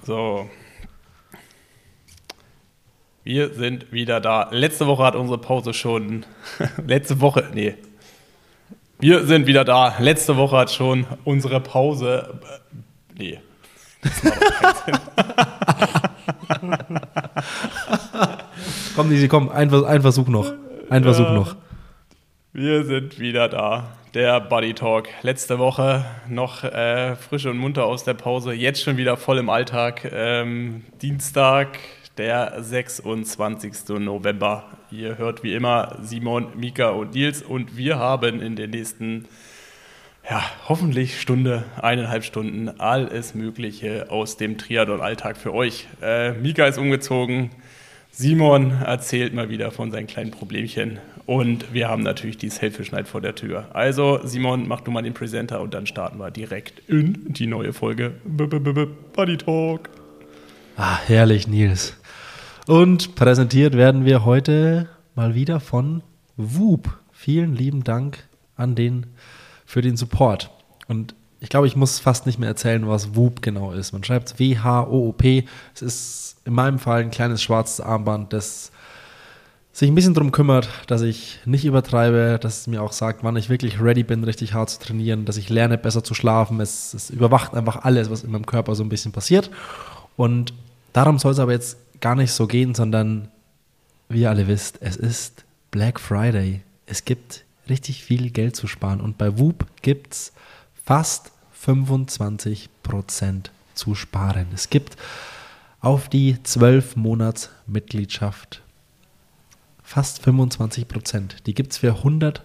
So. Wir sind wieder da. Letzte Woche hat unsere Pause schon. Wir sind wieder da. Letzte Woche hat schon unsere Pause. Nee. Das macht doch keinen Sinn. Komm, ein Versuch noch. Wir sind wieder da. Der Buddy Talk. Letzte Woche noch frisch und munter aus der Pause. Jetzt schon wieder voll im Alltag. Dienstag, der 26. November. Ihr hört wie immer Simon, Mika und Nils. Und wir haben in den nächsten, hoffentlich Stunde, 1,5 Stunden, alles Mögliche aus dem Triathlon-Alltag für euch. Mika ist umgezogen. Simon erzählt mal wieder von seinen kleinen Problemchen. Und wir haben natürlich die Selfie-Schneid vor der Tür. Also, Simon, mach du mal den Presenter und dann starten wir direkt in die neue Folge Buddy Talk. Ah, herrlich, Nils. Und präsentiert werden wir heute mal wieder von Whoop. Vielen lieben Dank für den Support. Und ich glaube, ich muss fast nicht mehr erzählen, was Whoop genau ist. Man schreibt W-H-O-O-P. Es ist in meinem Fall ein kleines schwarzes Armband, das sich ein bisschen darum kümmert, dass ich nicht übertreibe, dass es mir auch sagt, wann ich wirklich ready bin, richtig hart zu trainieren, dass ich lerne, besser zu schlafen. Es überwacht einfach alles, was in meinem Körper so ein bisschen passiert. Und darum soll es aber jetzt gar nicht so gehen, sondern, wie ihr alle wisst, es ist Black Friday. Es gibt richtig viel Geld zu sparen. Und bei Whoop gibt es fast 25% zu sparen. Es gibt auf die 12-Monats-Mitgliedschaft fast 25%. Die gibt es für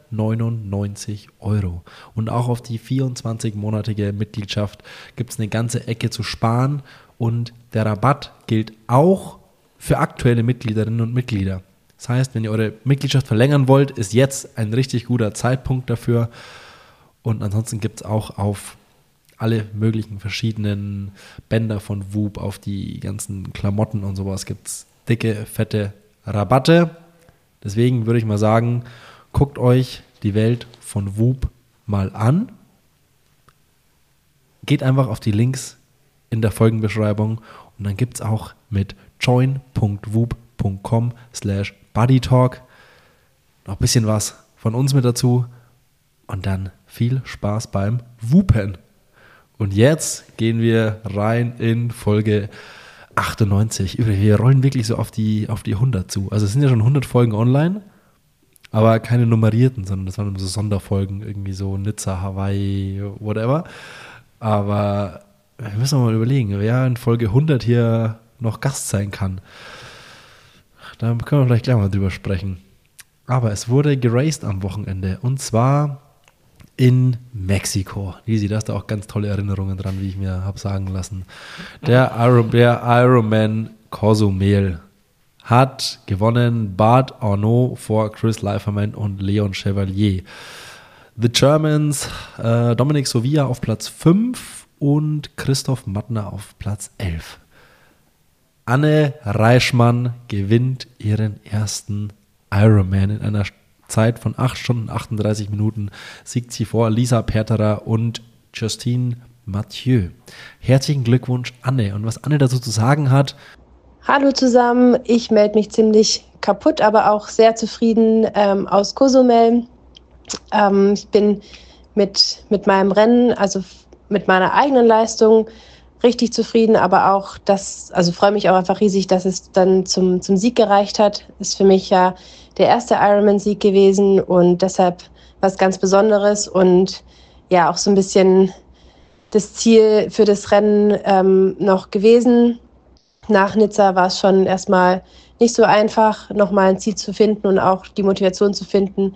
199 €. Und auch auf die 24-monatige Mitgliedschaft gibt es eine ganze Ecke zu sparen. Und der Rabatt gilt auch für aktuelle Mitgliederinnen und Mitglieder. Das heißt, wenn ihr eure Mitgliedschaft verlängern wollt, ist jetzt ein richtig guter Zeitpunkt dafür. Und ansonsten gibt es auch auf alle möglichen verschiedenen Bänder von Whoop, auf die ganzen Klamotten und sowas gibt es dicke, fette Rabatte. Deswegen würde ich mal sagen, guckt euch die Welt von Whoop mal an. Geht einfach auf die Links in der Folgenbeschreibung und dann gibt es auch mit join.whoop.com/buddytalk noch ein bisschen was von uns mit dazu und dann viel Spaß beim Whoopen. Und jetzt gehen wir rein in Folge 98. Wir rollen wirklich so auf die 100 zu. Also es sind ja schon 100 Folgen online, aber keine nummerierten, sondern das waren so Sonderfolgen, irgendwie so Nizza, Hawaii, whatever. Aber wir müssen mal überlegen, wer in Folge 100 hier noch Gast sein kann. Da können wir vielleicht gleich mal drüber sprechen. Aber es wurde geraced am Wochenende und zwar in Mexiko. Easy, da hast du auch ganz tolle Erinnerungen dran, wie ich mir habe sagen lassen. Der Ironman Cozumel hat gewonnen. Bart Arnault vor Chris Leiferman und Leon Chevalier. The Germans, Dominik Sovia auf Platz 5 und Christoph Mattner auf Platz 11. Anne Reischmann gewinnt ihren ersten Ironman in einer Zeit von 8 Stunden 38 Minuten, siegt sie vor Lisa Perterer und Justine Mathieu. Herzlichen Glückwunsch, Anne. Und was Anne dazu zu sagen hat: Hallo zusammen, ich melde mich ziemlich kaputt, aber auch sehr zufrieden aus Cozumel. Ich bin mit meinem Rennen, also mit meiner eigenen Leistung, richtig zufrieden, aber auch freue mich auch einfach riesig, dass es dann zum Sieg gereicht hat. Ist für mich ja der erste Ironman-Sieg gewesen und deshalb was ganz Besonderes und ja auch so ein bisschen das Ziel für das Rennen noch gewesen. Nach Nizza war es schon erstmal nicht so einfach, nochmal ein Ziel zu finden und auch die Motivation zu finden,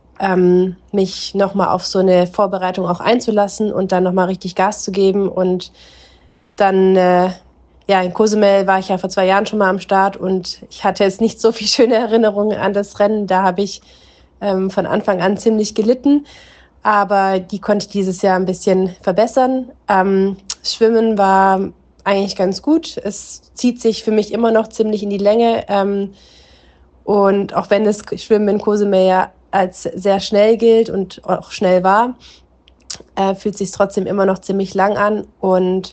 mich nochmal auf so eine Vorbereitung auch einzulassen und dann nochmal richtig Gas zu geben. Und dann, in Cozumel war ich ja vor 2 Jahren schon mal am Start und ich hatte jetzt nicht so viel schöne Erinnerungen an das Rennen. Da habe ich von Anfang an ziemlich gelitten, aber die konnte ich dieses Jahr ein bisschen verbessern. Schwimmen war eigentlich ganz gut. Es zieht sich für mich immer noch ziemlich in die Länge. Und auch wenn das Schwimmen in Cozumel ja als sehr schnell gilt und auch schnell war, fühlt es sich trotzdem immer noch ziemlich lang an. Und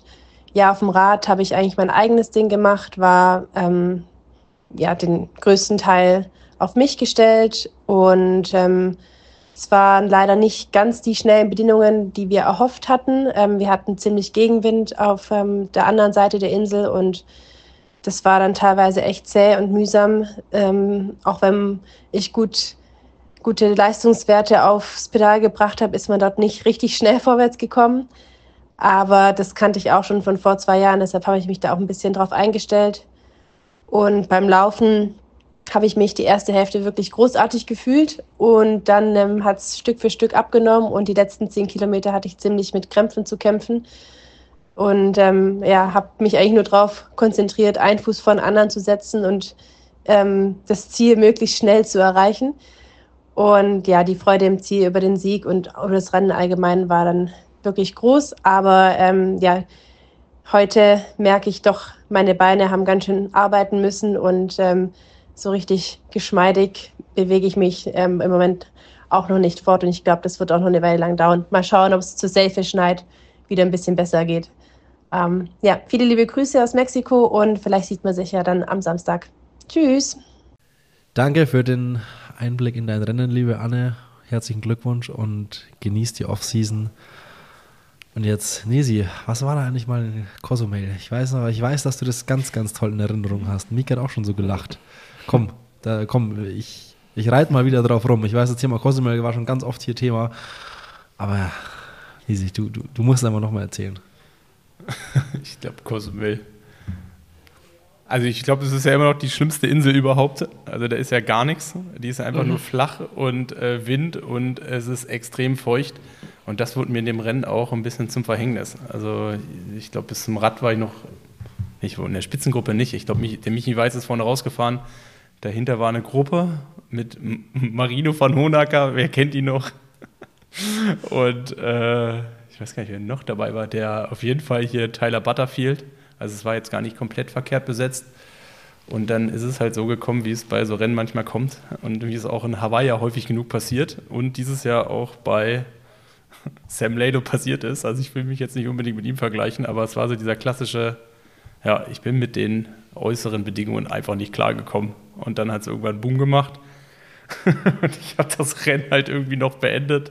ja, auf dem Rad habe ich eigentlich mein eigenes Ding gemacht, war ja, den größten Teil auf mich gestellt und es waren leider nicht ganz die schnellen Bedingungen, die wir erhofft hatten. Wir hatten ziemlich Gegenwind auf der anderen Seite der Insel und das war dann teilweise echt zäh und mühsam, auch wenn ich gute Leistungswerte aufs Pedal gebracht habe, ist man dort nicht richtig schnell vorwärts gekommen. Aber das kannte ich auch schon von vor 2 Jahren, deshalb habe ich mich da auch ein bisschen drauf eingestellt. Und beim Laufen habe ich mich die erste Hälfte wirklich großartig gefühlt und dann hat es Stück für Stück abgenommen und die letzten 10 Kilometer hatte ich ziemlich mit Krämpfen zu kämpfen und ja, habe mich eigentlich nur darauf konzentriert, einen Fuß vor den anderen zu setzen und das Ziel möglichst schnell zu erreichen. Und ja, die Freude im Ziel über den Sieg und über das Rennen allgemein war dann wirklich groß, aber ja, heute merke ich doch, meine Beine haben ganz schön arbeiten müssen und so richtig geschmeidig bewege ich mich im Moment auch noch nicht fort und ich glaube, das wird auch noch eine Weile lang dauern. Mal schauen, ob es zur Selfish Night wieder ein bisschen besser geht. Ja, viele liebe Grüße aus Mexiko und vielleicht sieht man sich ja dann am Samstag. Tschüss! Danke für den Einblick in dein Rennen, liebe Anne. Herzlichen Glückwunsch und genießt die Offseason. Und jetzt, Nesi, was war da eigentlich mal in Cozumel? Ich weiß, dass du das ganz, ganz toll in Erinnerung hast. Mika hat auch schon so gelacht. Komm, ich reite mal wieder drauf rum. Ich weiß, das Thema Cozumel war schon ganz oft hier Thema. Aber, Nesi, du musst einfach nochmal erzählen. Ich glaube, Cozumel. Also ich glaube, es ist ja immer noch die schlimmste Insel überhaupt. Also da ist ja gar nichts. Die ist einfach nur flach und Wind und es ist extrem feucht. Und das wurde mir in dem Rennen auch ein bisschen zum Verhängnis. Also ich glaube, bis zum Rad war ich noch, in der Spitzengruppe nicht. Ich glaube, der Michi Weiß ist vorne rausgefahren. Dahinter war eine Gruppe mit Marino van Honacker, wer kennt ihn noch? Und ich weiß gar nicht, wer noch dabei war. Der auf jeden Fall hier Tyler Butterfield. Also es war jetzt gar nicht komplett verkehrt besetzt. Und dann ist es halt so gekommen, wie es bei so Rennen manchmal kommt. Und wie es auch in Hawaii ja häufig genug passiert. Und dieses Jahr auch bei Sam Lado passiert ist. Also ich will mich jetzt nicht unbedingt mit ihm vergleichen, aber es war so dieser klassische, ja, ich bin mit den äußeren Bedingungen einfach nicht klargekommen. Und dann hat es irgendwann Boom gemacht. Und ich habe das Rennen halt irgendwie noch beendet.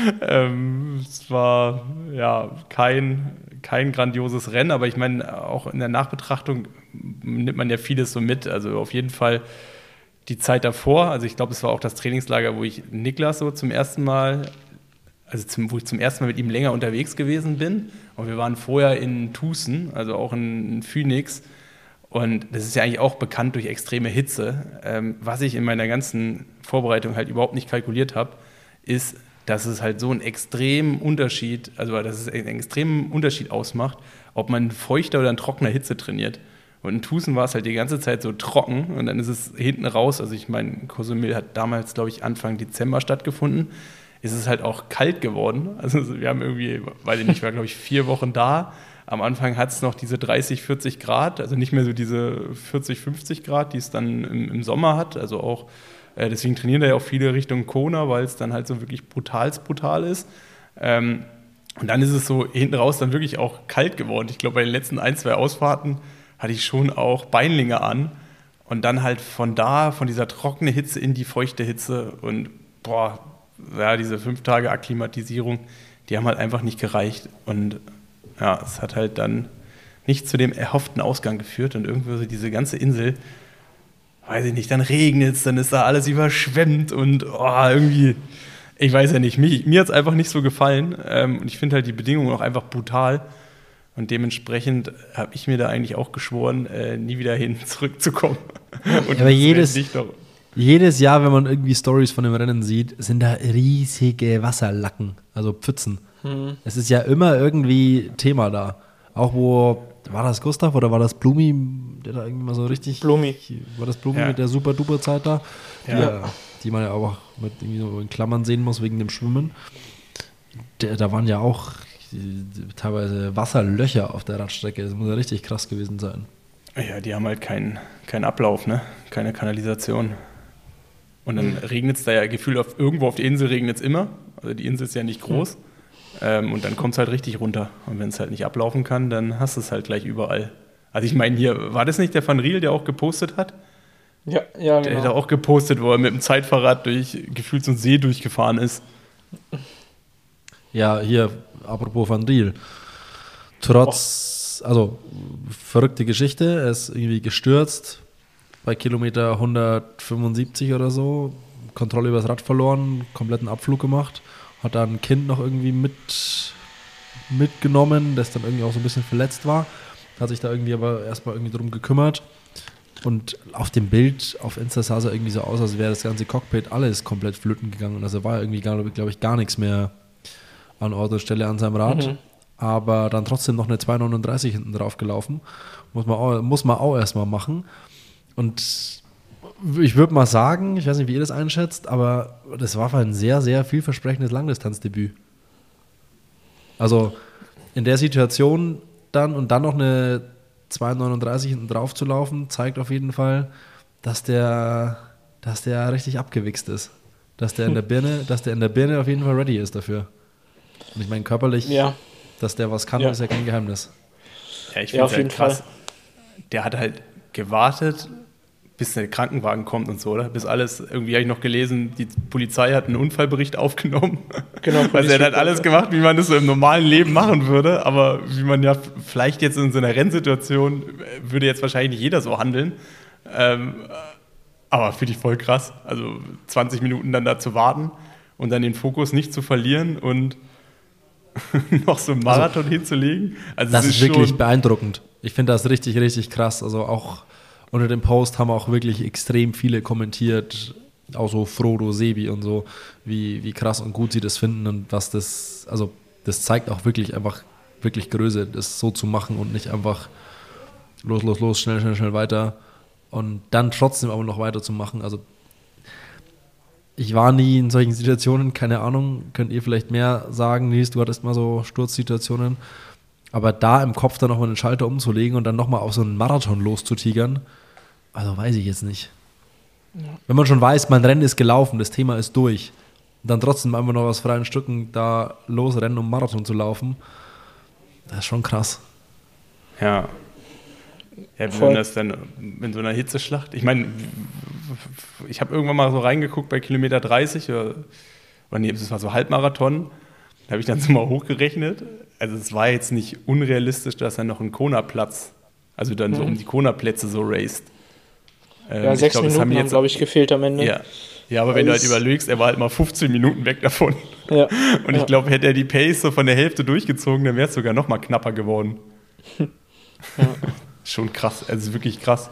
Es war ja kein grandioses Rennen, aber ich meine, auch in der Nachbetrachtung nimmt man ja vieles so mit. Also auf jeden Fall die Zeit davor. Also ich glaube, es war auch das Trainingslager, wo ich Niklas so zum ersten Mal, wo ich zum ersten Mal mit ihm länger unterwegs gewesen bin. Und wir waren vorher in Tucson, also auch in Phoenix. Und das ist ja eigentlich auch bekannt durch extreme Hitze. Was ich in meiner ganzen Vorbereitung halt überhaupt nicht kalkuliert habe, ist, dass es halt so einen extremen Unterschied, also dass es einen extremen Unterschied ausmacht, ob man in feuchter oder in trockener Hitze trainiert. Und in Tucson war es halt die ganze Zeit so trocken und dann ist es hinten raus, also ich meine, Cozumel hat damals, glaube ich, Anfang Dezember stattgefunden, ist es halt auch kalt geworden. Also wir haben irgendwie, weiß ich nicht, war glaube ich 4 Wochen da. Am Anfang hat es noch diese 30, 40 Grad, also nicht mehr so diese 40, 50 Grad, die es dann im Sommer hat. Also auch, deswegen trainieren da ja auch viele Richtung Kona, weil es dann halt so wirklich brutal ist. Und dann ist es so hinten raus dann wirklich auch kalt geworden. Ich glaube, bei den letzten 1, 2 Ausfahrten hatte ich schon auch Beinlinge an. Und dann halt von dieser trockenen Hitze in die feuchte Hitze. Und boah, ja, diese 5 Tage Akklimatisierung, die haben halt einfach nicht gereicht. Und ja, es hat halt dann nicht zu dem erhofften Ausgang geführt und irgendwie so diese ganze Insel, weiß ich nicht, dann regnet es, dann ist da alles überschwemmt und irgendwie, ich weiß ja nicht, mir hat es einfach nicht so gefallen und ich finde halt die Bedingungen auch einfach brutal und dementsprechend habe ich mir da eigentlich auch geschworen, nie wieder hin zurückzukommen. Und aber jedes Jahr, wenn man irgendwie Stories von dem Rennen sieht, sind da riesige Wasserlacken, also Pfützen. Es ist ja immer irgendwie Thema da. Auch war das Gustav oder war das Blumi, der da irgendwie mal so richtig... Blumi. War das Blumi mit der Super-Duper-Zeit da? Ja. Die man ja auch mit irgendwie so in Klammern sehen muss wegen dem Schwimmen. Da waren ja auch teilweise Wasserlöcher auf der Radstrecke. Das muss ja richtig krass gewesen sein. Ja, die haben halt keinen Ablauf, ne? Keine Kanalisation. Und dann regnet es da ja gefühlt irgendwo auf der Insel regnet es immer. Also die Insel ist ja nicht groß. Und dann kommt es halt richtig runter. Und wenn es halt nicht ablaufen kann, dann hast du es halt gleich überall. Also ich meine, hier, war das nicht der Van Riel, der auch gepostet hat? Ja, Der genau. hat auch gepostet, wo er mit dem Zeitfahrrad durch gefühlt so einen See durchgefahren ist. Ja, hier, apropos Van Riel. Also verrückte Geschichte, er ist irgendwie gestürzt bei Kilometer 175 oder so, Kontrolle über das Rad verloren, kompletten Abflug gemacht, hat dann ein Kind noch irgendwie mitgenommen, das dann irgendwie auch so ein bisschen verletzt war, hat sich da irgendwie aber erstmal irgendwie drum gekümmert und auf dem Bild auf Insta sah es irgendwie so aus, als wäre das ganze Cockpit alles komplett flöten gegangen und also war irgendwie, glaube ich, gar nichts mehr an Ort und Stelle an seinem Rad. Aber dann trotzdem noch eine 2,39 hinten drauf gelaufen. Muss man auch erstmal machen. Und ich würde mal sagen, ich weiß nicht, wie ihr das einschätzt, aber das war ein sehr, sehr vielversprechendes Langdistanzdebüt. Also in der Situation dann noch eine 2,39 hinten drauf zu laufen, zeigt auf jeden Fall, dass der richtig abgewichst ist. Dass der in der Birne auf jeden Fall ready ist dafür. Und ich meine, körperlich, dass der was kann, ist ja kein Geheimnis. Ja, ich finde es halt krass. Der hat halt gewartet, bis der Krankenwagen kommt und so, oder? Bis alles, irgendwie habe ich noch gelesen, die Polizei hat einen Unfallbericht aufgenommen. Genau. Also er hat alles gemacht, wie man das so im normalen Leben machen würde, aber wie man ja vielleicht jetzt in so einer Rennsituation, würde jetzt wahrscheinlich nicht jeder so handeln. Aber finde ich voll krass. Also 20 Minuten dann da zu warten und dann den Fokus nicht zu verlieren und noch so einen Marathon hinzulegen. Also das ist wirklich beeindruckend. Ich finde das richtig, richtig krass. Also auch unter dem Post haben auch wirklich extrem viele kommentiert, auch so Frodo, Sebi und so, wie krass und gut sie das finden und was das zeigt auch wirklich einfach wirklich Größe, das so zu machen und nicht einfach los, schnell weiter und dann trotzdem aber noch weiterzumachen. Also ich war nie in solchen Situationen, keine Ahnung, könnt ihr vielleicht mehr sagen, Nils, du hattest mal so Sturzsituationen, aber da im Kopf dann nochmal den Schalter umzulegen und dann nochmal auf so einen Marathon loszutigern, also weiß ich jetzt nicht. Ja. Wenn man schon weiß, mein Rennen ist gelaufen, das Thema ist durch, und dann trotzdem einfach noch aus freien Stücken da losrennen, um Marathon zu laufen, das ist schon krass. Ja. Ja, wie man das dann in so einer Hitzeschlacht, ich meine, ich habe irgendwann mal so reingeguckt bei Kilometer 30 oder nee, es war so Halbmarathon, da habe ich dann so mal hochgerechnet, also es war jetzt nicht unrealistisch, dass er noch einen Kona-Platz, also dann so um die Kona-Plätze so raced. Ja, 6 Minuten haben, glaube ich, gefehlt am Ende. Ja, aber wenn du halt überlegst, er war halt mal 15 Minuten weg davon. Ja. Und ich glaube, hätte er die Pace so von der Hälfte durchgezogen, dann wäre es sogar noch mal knapper geworden. Ja. Schon krass, also wirklich krass.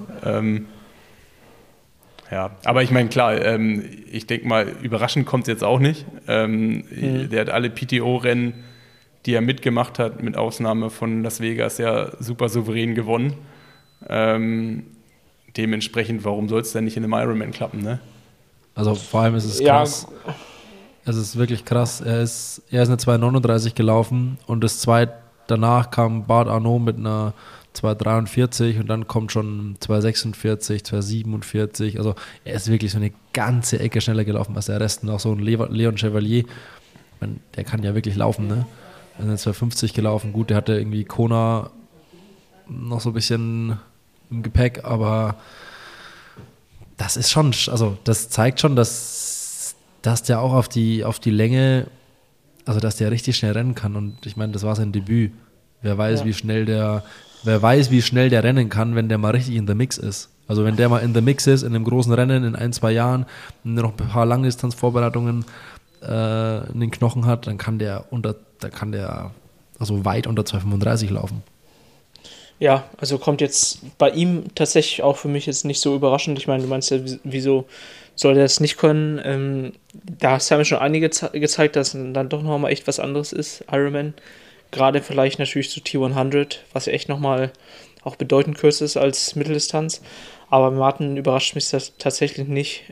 Ja, aber ich meine, klar, ich denke mal, überraschend kommt es jetzt auch nicht. Der hat alle PTO-Rennen, die er mitgemacht hat, mit Ausnahme von Las Vegas, ja super souverän gewonnen. Dementsprechend, warum soll es denn nicht in einem Ironman klappen, ne? Also vor allem ist es krass. Ja. Es ist wirklich krass. Er ist eine 2,39 gelaufen und das zweite danach kam Bart Arnault mit einer 2,43 und dann kommt schon 2,46, 2,47. Also er ist wirklich so eine ganze Ecke schneller gelaufen als der Rest. Und auch so ein Leon Chevalier, der kann ja wirklich laufen, ne? Er ist 2,50 gelaufen. Gut, der hatte irgendwie Kona noch so ein bisschen im Gepäck, aber das ist schon, also das zeigt schon, dass der auch auf die Länge, also dass der richtig schnell rennen kann. Und ich meine, das war sein Debüt. Wer weiß, wie schnell der rennen kann, wenn der mal richtig in der Mix ist. Also wenn der mal in der Mix ist, in einem großen Rennen, in 1-2 Jahren, und noch ein paar Langdistanzvorbereitungen in den Knochen hat, dann kann der also weit unter 2,35 laufen. Ja, also kommt jetzt bei ihm tatsächlich auch für mich jetzt nicht so überraschend. Ich meine, du meinst ja, wieso soll der das nicht können? Da haben mir schon einige gezeigt, dass dann doch nochmal echt was anderes ist, Ironman. Gerade vielleicht natürlich zu T100, was ja echt nochmal auch bedeutend kürzer ist als Mitteldistanz. Aber Martin überrascht mich das tatsächlich nicht.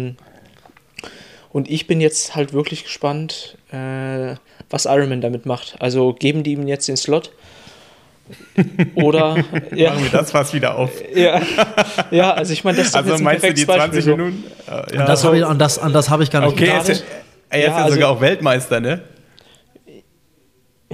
Und ich bin jetzt halt wirklich gespannt, was Ironman damit macht. Also geben die ihm jetzt den Slot? Oder machen wir das fast wieder auf. Ja, also ich meine, das ist also jetzt meinst du die 20 Minuten? Ja. An das habe ich gar nicht gedacht. Er ist ja sogar auch Weltmeister, ne?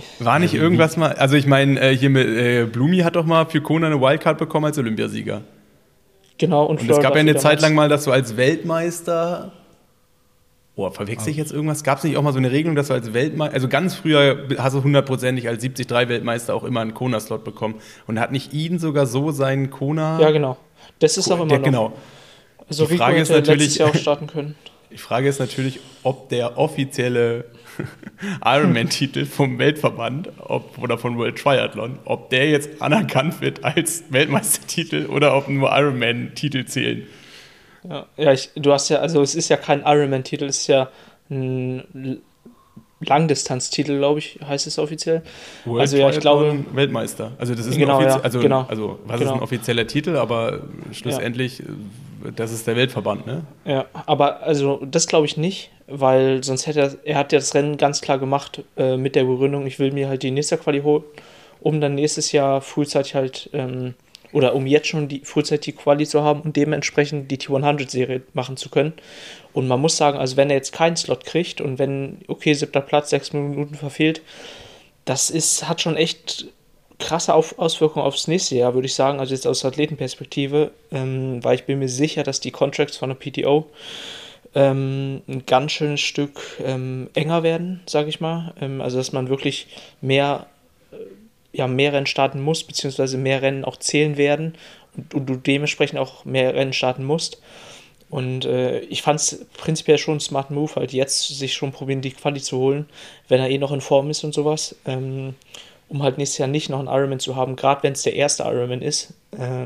War nicht irgendwas mal, also ich meine, hier mit Blumi hat doch mal für Kona eine Wildcard bekommen als Olympiasieger. Genau, und es gab ja eine Zeit lang mal, dass du als Weltmeister, verwechsel ich jetzt irgendwas? Gab es nicht auch mal so eine Regelung, dass du als Weltmeister, also ganz früher hast du 100%ig als 73-Weltmeister auch immer einen Kona-Slot bekommen und hat nicht ihn sogar so seinen Kona... Ja, genau. Das ist auch immer noch. Genau. Also die Frage Rico ist natürlich, letztes Jahr auch starten können. Die Frage ist natürlich, ob der offizielle Ironman-Titel vom Weltverband oder von World Triathlon, ob der jetzt anerkannt wird als Weltmeistertitel oder ob nur Ironman-Titel zählen. Ja, du hast ja, also es ist ja kein Ironman-Titel, es ist ja ein Langdistanztitel, glaube ich, heißt es offiziell. World also ja, ich glaube Weltmeister. Also das ist genau, ist ein offizieller Titel, aber schlussendlich das ist der Weltverband, ne? Ja, aber also das glaube ich nicht, weil sonst hätte er hat ja das Rennen ganz klar gemacht mit der Begründung, ich will mir halt die Nizza-Quali holen, um dann nächstes Jahr frühzeitig halt oder um jetzt schon frühzeitig die Quali zu haben und dementsprechend die T100-Serie machen zu können. Und man muss sagen, also wenn er jetzt keinen Slot kriegt und wenn, 7. Platz, 6 Minuten verfehlt, hat schon echt krasse Auswirkungen aufs nächste Jahr, würde ich sagen, also jetzt aus Athletenperspektive, weil ich bin mir sicher, dass die Contracts von der PTO ein ganz schönes Stück enger werden, sage ich mal. Also dass man wirklich mehr Rennen starten muss, beziehungsweise mehr Rennen auch zählen werden und du dementsprechend auch mehr Rennen starten musst. Und ich fand es prinzipiell schon einen smarten Move, halt jetzt sich schon probieren, die Quali zu holen, wenn er noch in Form ist und sowas, um halt nächstes Jahr nicht noch einen Ironman zu haben, gerade wenn es der erste Ironman ist.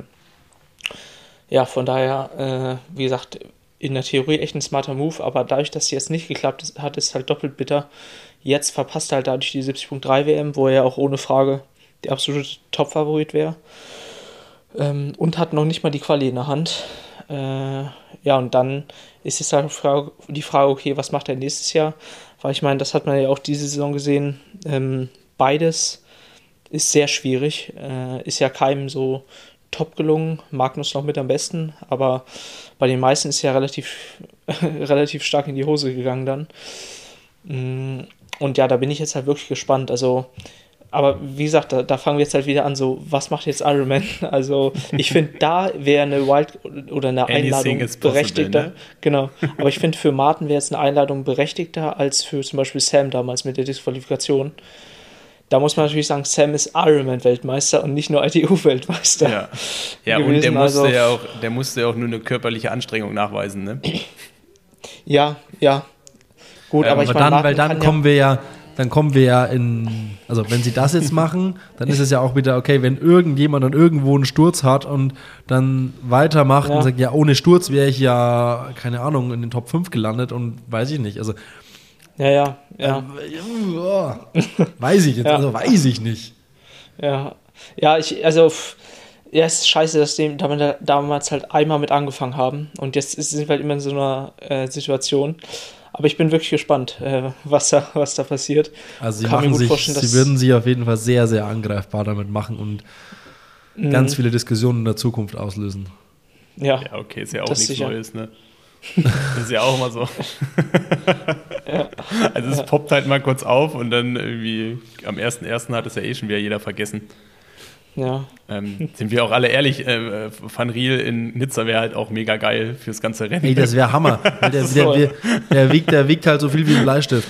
Von daher, wie gesagt, in der Theorie echt ein smarter Move, aber dadurch, dass es jetzt nicht geklappt hat, ist halt doppelt bitter. Jetzt verpasst er halt dadurch die 70.3 WM, wo er ja auch ohne Frage der absolute Top-Favorit wäre. Und hat noch nicht mal die Quali in der Hand. Und dann ist es halt die Frage, okay, was macht er nächstes Jahr? Weil ich meine, das hat man ja auch diese Saison gesehen. Beides ist sehr schwierig. Ist ja keinem so top gelungen. Magnus noch mit am besten, aber bei den meisten ist ja relativ stark in die Hose gegangen dann. Und ja, da bin ich jetzt halt wirklich gespannt. Also, aber wie gesagt, da fangen wir jetzt halt wieder an, so, was macht jetzt Ironman? Also, ich finde, da wäre eine oder eine Einladung berechtigter. Ne? Genau. Aber ich finde, für Martin wäre jetzt eine Einladung berechtigter als für zum Beispiel Sam damals mit der Disqualifikation. Da muss man natürlich sagen, Sam ist Ironman-Weltmeister und nicht nur ITU-Weltmeister. Ja, und der musste ja auch nur eine körperliche Anstrengung nachweisen, ne? Ja. Gut, aber ich meine, dann kommen wir ja in, also wenn sie das jetzt machen, dann ist es ja auch wieder okay, wenn irgendjemand dann irgendwo einen Sturz hat und dann weitermacht und sagt, ja, ohne Sturz wäre ich ja, keine Ahnung, in den Top 5 gelandet und weiß ich nicht, also Ja. Weiß ich jetzt, also weiß ich nicht. Ja, es ist scheiße, dass die damals halt einmal mit angefangen haben und jetzt sind wir halt immer in so einer Situation. Aber ich bin wirklich gespannt, was da passiert. Also sie würden sich auf jeden Fall sehr, sehr angreifbar damit machen und ganz viele Diskussionen in der Zukunft auslösen. Ja, okay, ist ja auch nichts Neues, ne? Das ist ja auch immer so. Also es poppt halt mal kurz auf und dann irgendwie am 1.1. hat es ja schon wieder jeder vergessen. Ja. Sind wir auch alle ehrlich, Van Riel in Nizza wäre halt auch mega geil fürs ganze Rennen. Ey, das wäre Hammer. Der wiegt halt so viel wie ein Bleistift.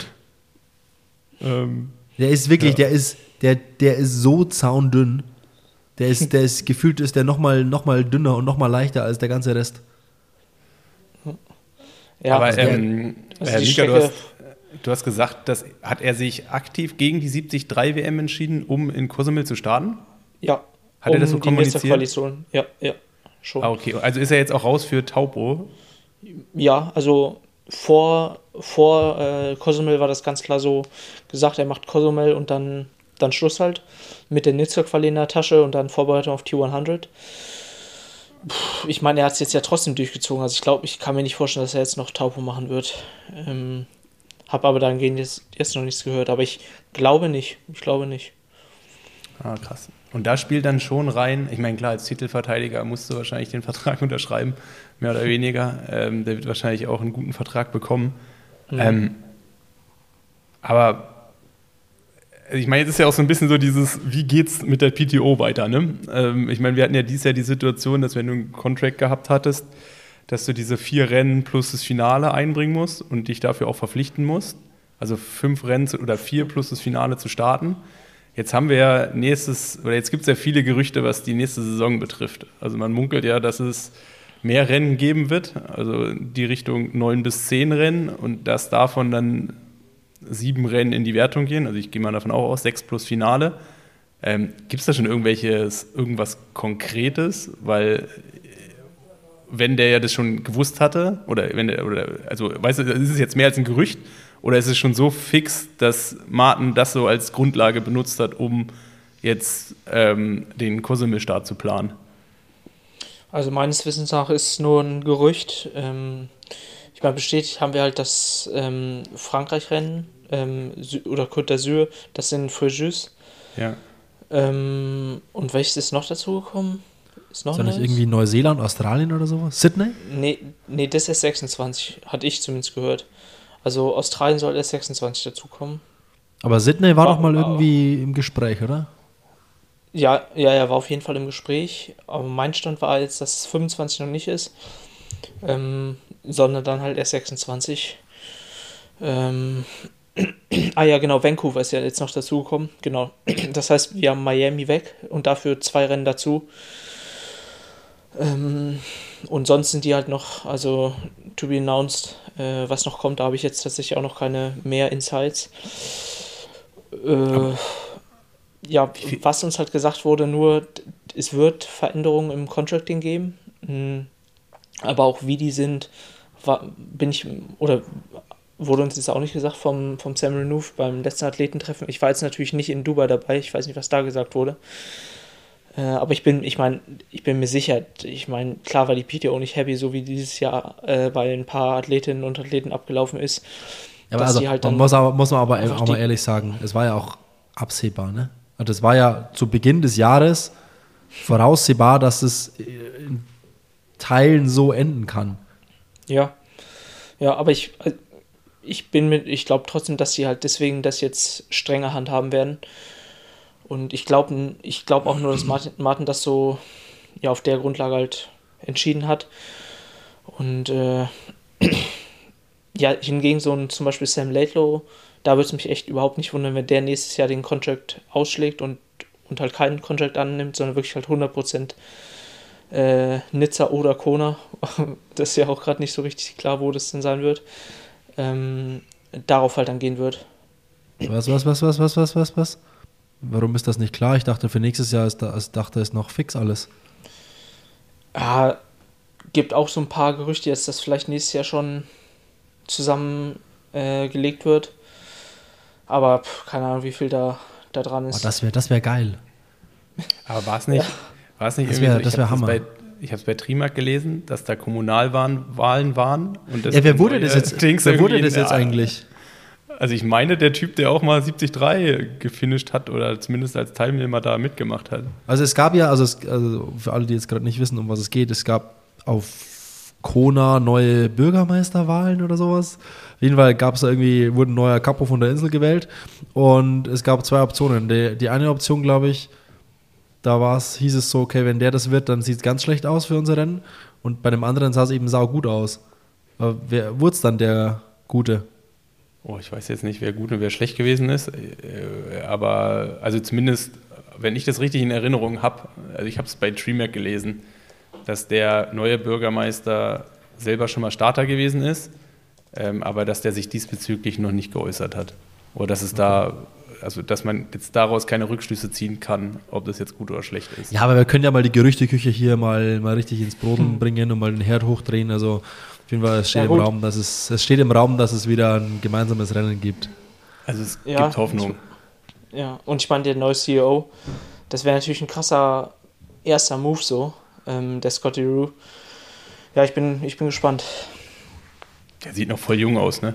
Der ist wirklich, der ist so zaundünn. Der ist gefühlt ist der noch mal dünner und noch mal leichter als der ganze Rest. Ja, aber Herr Mika, du hast gesagt, hat er sich aktiv gegen die 73 WM entschieden, um in Cozumel zu starten? Ja. Hat er das so kommuniziert? Ja, schon. Ah, okay. Also ist er jetzt auch raus für Taupo? Ja, also vor Cozumel war das ganz klar so gesagt, er macht Cozumel und dann Schluss halt mit der Nizza-Quali in der Tasche und dann Vorbereitung auf T100. Ich meine, er hat es jetzt ja trotzdem durchgezogen. Also ich kann mir nicht vorstellen, dass er jetzt noch Taupo machen wird. Habe aber dann jetzt noch nichts gehört. Aber ich glaube nicht. Ah, krass. Und da spielt dann schon rein, ich meine, klar, als Titelverteidiger musst du wahrscheinlich den Vertrag unterschreiben, mehr oder weniger. Der wird wahrscheinlich auch einen guten Vertrag bekommen. Aber ich meine, jetzt ist ja auch so ein bisschen so dieses, wie geht's mit der PTO weiter, ne? Ich meine, wir hatten ja dieses Jahr die Situation, dass wenn du einen Contract gehabt hattest, dass du diese 4 Rennen plus das Finale einbringen musst und dich dafür auch verpflichten musst. Also 5 Rennen oder 4 plus das Finale zu starten. Jetzt haben wir ja jetzt gibt es ja viele Gerüchte, was die nächste Saison betrifft. Also man munkelt ja, dass es mehr Rennen geben wird, also die Richtung 9 bis 10 Rennen und dass davon dann 7 Rennen in die Wertung gehen. Also ich gehe mal davon auch aus, 6 plus Finale. Gibt es da schon irgendwas Konkretes? Weil wenn der ja das schon gewusst hatte, weißt du, ist es jetzt mehr als ein Gerücht, oder ist es schon so fix, dass Martin das so als Grundlage benutzt hat, um jetzt den Cozumel-Start zu planen? Also meines Wissens nach ist es nur ein Gerücht. Ich meine, bestätigt haben wir halt das Frankreich-Rennen oder Côte d'Azur, das in Fréjus. Ja. Und welches ist noch dazu gekommen? Ist das nicht irgendwie Neuseeland, Australien oder sowas? Sydney? Nee, das ist 26, hatte ich zumindest gehört. Also Australien soll erst 26 dazukommen. Aber Sydney war doch mal irgendwie im Gespräch, oder? Ja, war auf jeden Fall im Gespräch. Aber mein Stand war jetzt, dass es 25 noch nicht ist, sondern dann halt erst 26. Ja, genau, Vancouver ist ja jetzt noch dazugekommen. Genau. Das heißt, wir haben Miami weg und dafür 2 Rennen dazu. Und sonst sind die halt noch, also to be announced, was noch kommt, da habe ich jetzt tatsächlich auch noch keine mehr Insights. Ja, was uns halt gesagt wurde, nur es wird Veränderungen im Contracting geben, aber auch wie die sind, wurde uns jetzt auch nicht gesagt vom Sam Renouf beim letzten Athletentreffen. Ich war jetzt natürlich nicht in Dubai dabei, ich weiß nicht, was da gesagt wurde. Aber ich bin mir sicher, klar war die PTO nicht happy, so wie dieses Jahr bei ein paar Athletinnen und Athleten abgelaufen ist. Ja, aber also, halt dann muss man aber auch mal ehrlich sagen, es war ja auch absehbar, ne? Also das war ja zu Beginn des Jahres voraussehbar, dass es in Teilen so enden kann. Ja, aber ich glaube trotzdem, dass sie halt deswegen das jetzt strenger handhaben werden. Und ich glaube auch nur, dass Martin das so auf der Grundlage halt entschieden hat. Und hingegen zum Beispiel Sam Laidlow, da würde es mich echt überhaupt nicht wundern, wenn der nächstes Jahr den Contract ausschlägt und halt keinen Contract annimmt, sondern wirklich halt 100% Nizza oder Kona. Das ist ja auch gerade nicht so richtig klar, wo das denn sein wird. Darauf halt dann gehen wird. Was? Warum ist das nicht klar? Ich dachte, für nächstes Jahr ist noch fix alles. Ja, gibt auch so ein paar Gerüchte jetzt, dass vielleicht nächstes Jahr schon zusammen gelegt wird. Aber keine Ahnung, wie viel da dran ist. Oh, das wär geil. Aber war es nicht irgendwie das wäre Hammer. Ich habe es bei Trimark gelesen, dass da Kommunalwahlen waren. Und wer wurde das jetzt eigentlich? Also ich meine, der Typ, der auch mal 73 gefinisht hat oder zumindest als Teilnehmer da mitgemacht hat. Also es gab ja, also für alle, die jetzt gerade nicht wissen, um was es geht, es gab auf Kona neue Bürgermeisterwahlen oder sowas. Auf jeden Fall wurde ein neuer Capo von der Insel gewählt und es gab 2 Optionen. Die eine Option, glaube ich, hieß es so, okay, wenn der das wird, dann sieht es ganz schlecht aus für unser Rennen. Und bei dem anderen sah es eben saugut aus. Aber wer wurde es dann der Gute? Oh, ich weiß jetzt nicht, wer gut und wer schlecht gewesen ist. Aber also zumindest, wenn ich das richtig in Erinnerung habe, also ich habe es bei Trimark gelesen, dass der neue Bürgermeister selber schon mal Starter gewesen ist, aber dass der sich diesbezüglich noch nicht geäußert hat. Oder dass es dass man jetzt daraus keine Rückschlüsse ziehen kann, ob das jetzt gut oder schlecht ist. Ja, aber wir können ja mal die Gerüchteküche hier mal richtig ins Brodeln bringen und mal den Herd hochdrehen. Also auf jeden Fall, es steht im Raum, dass es wieder ein gemeinsames Rennen gibt. Also es gibt Hoffnung. Und ich meine, der neue CEO, das wäre natürlich ein krasser erster Move so, der Scotty Rue. Ja, ich bin gespannt. Der sieht noch voll jung aus, ne?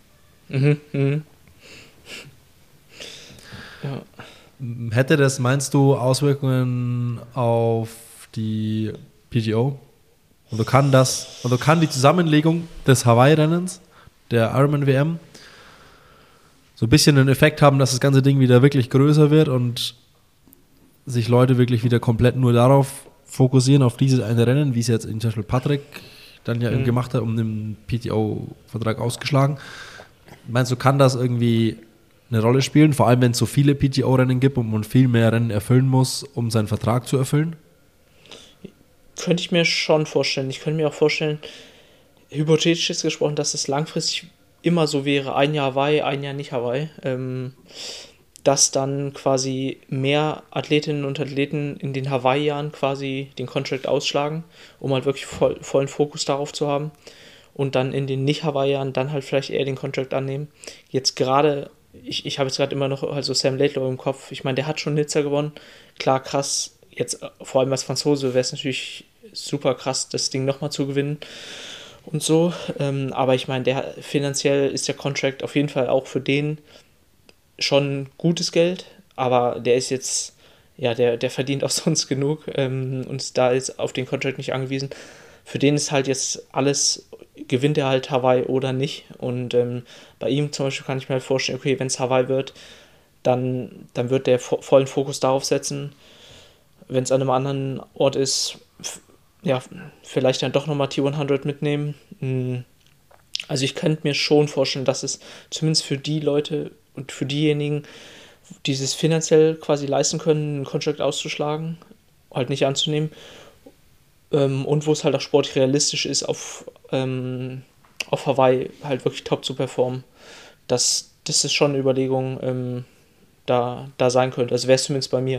Ja. Hätte das, meinst du, Auswirkungen auf die PTO? Und kann die Zusammenlegung des Hawaii-Rennens, der Ironman WM so ein bisschen einen Effekt haben, dass das ganze Ding wieder wirklich größer wird und sich Leute wirklich wieder komplett nur darauf fokussieren, auf dieses eine Rennen, wie es jetzt zum Beispiel Patrick dann ja gemacht hat, um den PTO-Vertrag ausgeschlagen. Meinst du, kann das irgendwie eine Rolle spielen, vor allem wenn es so viele PTO-Rennen gibt und man viel mehr Rennen erfüllen muss, um seinen Vertrag zu erfüllen? Könnte ich mir schon vorstellen. Ich könnte mir auch vorstellen, hypothetisch ist gesprochen, dass es langfristig immer so wäre, ein Jahr Hawaii, ein Jahr nicht Hawaii, dass dann quasi mehr Athletinnen und Athleten in den Hawaii-Jahren quasi den Contract ausschlagen, um halt wirklich vollen Fokus darauf zu haben und dann in den Nicht-Hawaii-Jahren dann halt vielleicht eher den Contract annehmen. Jetzt gerade, ich habe jetzt gerade immer noch also Sam Laidlaw im Kopf, ich meine, der hat schon Nizza gewonnen, klar krass, jetzt vor allem als Franzose wäre es natürlich super krass, das Ding nochmal zu gewinnen und so, aber ich meine, finanziell ist der Contract auf jeden Fall auch für den schon gutes Geld, aber der ist jetzt, ja, der verdient auch sonst genug und ist da jetzt auf den Contract nicht angewiesen. Für den ist halt jetzt alles, gewinnt er halt Hawaii oder nicht und bei ihm zum Beispiel kann ich mir halt vorstellen, okay, wenn es Hawaii wird, dann wird der vollen Fokus darauf setzen. Wenn es an einem anderen Ort ist, ja, vielleicht dann doch nochmal T100 mitnehmen. Also ich könnte mir schon vorstellen, dass es zumindest für die Leute und für diejenigen, die es finanziell quasi leisten können, einen Contract auszuschlagen, halt nicht anzunehmen, und wo es halt auch sportlich realistisch ist, auf Hawaii halt wirklich top zu performen. Das ist schon eine Überlegung, da sein könnte. Also wäre es zumindest bei mir.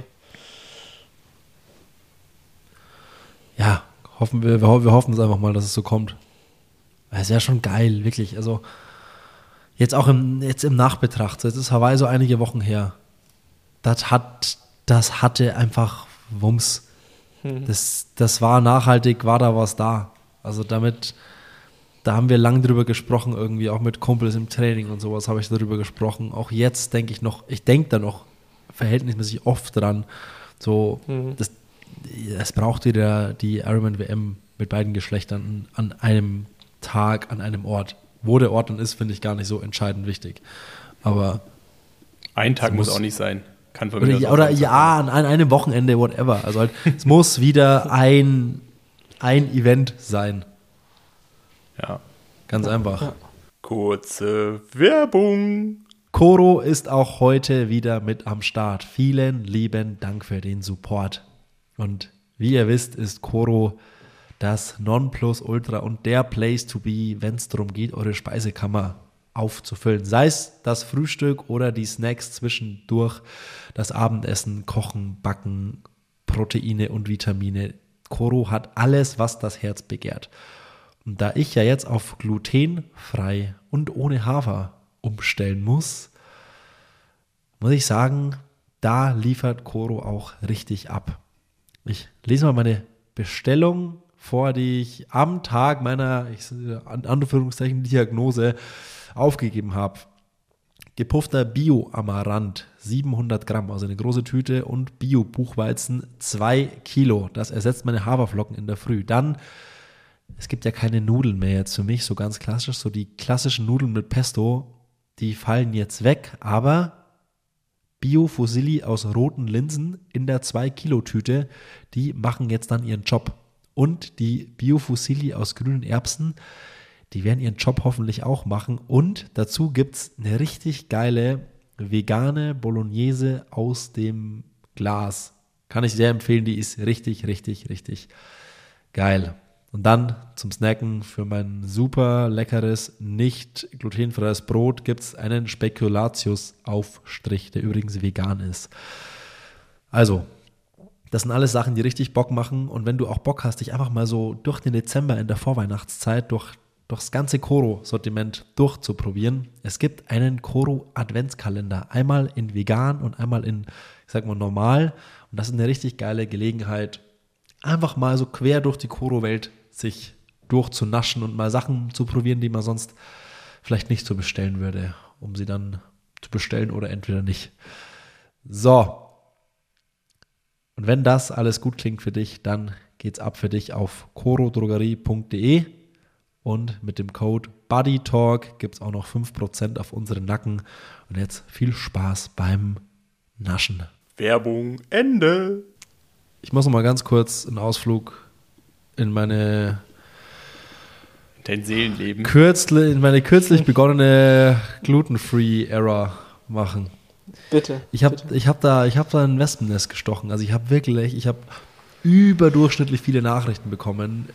Ja, wir hoffen es einfach mal, dass es so kommt. Es wäre schon geil, wirklich. Also jetzt auch im Nachbetracht, jetzt ist Hawaii so einige Wochen her. Das hatte einfach Wumms. Das war nachhaltig, war da was da. Also da haben wir lang drüber gesprochen, irgendwie auch mit Kumpels im Training und sowas habe ich darüber gesprochen. Auch jetzt denke ich denke da noch verhältnismäßig oft dran. So, es braucht wieder die Ironman WM mit beiden Geschlechtern an einem Tag, an einem Ort. Wo der Ort dann ist, finde ich gar nicht so entscheidend wichtig. Aber ein Tag muss auch nicht sein. Kann von mir an einem Wochenende, whatever. Also halt, es muss wieder ein Event sein. Ja. Ganz einfach. Ja. Kurze Werbung. Koro ist auch heute wieder mit am Start. Vielen lieben Dank für den Support. Und wie ihr wisst, ist Koro das Nonplusultra und der Place to be, wenn es darum geht, eure Speisekammer aufzufüllen. Sei es das Frühstück oder die Snacks zwischendurch, das Abendessen, Kochen, Backen, Proteine und Vitamine. Koro hat alles, was das Herz begehrt. Und da ich ja jetzt auf glutenfrei und ohne Hafer umstellen muss ich sagen, da liefert Koro auch richtig ab. Ich lese mal meine Bestellung vor, die ich am Tag meiner, in Anführungszeichen, Diagnose aufgegeben habe. Gepuffter Bio-Amaranth, 700 Gramm, also eine große Tüte, und Bio-Buchweizen, 2 Kilo. Das ersetzt meine Haferflocken in der Früh. Dann, es gibt ja keine Nudeln mehr jetzt für mich, so ganz klassisch, so die klassischen Nudeln mit Pesto, die fallen jetzt weg, aber Bio-Fusilli aus roten Linsen in der 2-Kilo-Tüte, die machen jetzt dann ihren Job. Und die Bio-Fusilli aus grünen Erbsen, die werden ihren Job hoffentlich auch machen. Und dazu gibt es eine richtig geile vegane Bolognese aus dem Glas. Kann ich sehr empfehlen, die ist richtig, richtig, richtig geil. Und dann zum Snacken für mein super leckeres, nicht glutenfreies Brot gibt es einen Spekulatius-Aufstrich, der übrigens vegan ist. Also, das sind alles Sachen, die richtig Bock machen. Und wenn du auch Bock hast, dich einfach mal so durch den Dezember in der Vorweihnachtszeit, durchs ganze Koro-Sortiment durchzuprobieren. Es gibt einen Koro-Adventskalender. Einmal in vegan und einmal in, ich sag mal, normal. Und das ist eine richtig geile Gelegenheit, einfach mal so quer durch die Koro-Welt sich durchzunaschen und mal Sachen zu probieren, die man sonst vielleicht nicht so bestellen würde, um sie dann zu bestellen oder entweder nicht. So. Und wenn das alles gut klingt für dich, dann geht's ab für dich auf korodrogerie.de und mit dem Code Buddy Talk gibt es auch noch 5% auf unseren Nacken. Und jetzt viel Spaß beim Naschen. Werbung, Ende. Ich muss noch mal ganz kurz einen Ausflug in meine Dein Seelenleben. in meine kürzlich begonnene Gluten-Free-Era machen. Bitte. Ich hab da ein Wespennest gestochen. Also ich habe überdurchschnittlich viele Nachrichten bekommen.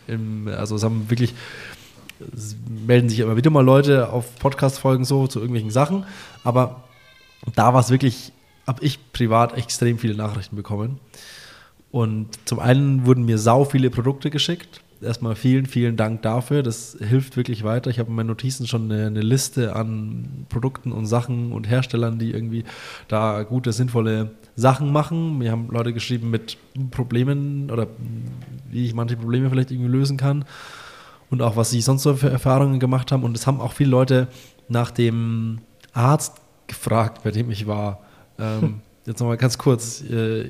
Es melden sich immer wieder mal Leute auf Podcast-Folgen so zu irgendwelchen Sachen. Aber da war es wirklich, habe ich privat extrem viele Nachrichten bekommen. Und zum einen wurden mir sau viele Produkte geschickt. Erstmal vielen, vielen Dank dafür. Das hilft wirklich weiter. Ich habe in meinen Notizen schon eine Liste an Produkten und Sachen und Herstellern, die irgendwie da gute, sinnvolle Sachen machen. Mir haben Leute geschrieben mit Problemen oder wie ich manche Probleme vielleicht irgendwie lösen kann und auch was sie sonst so für Erfahrungen gemacht haben. Und es haben auch viele Leute nach dem Arzt gefragt, bei dem ich war. Jetzt nochmal ganz kurz.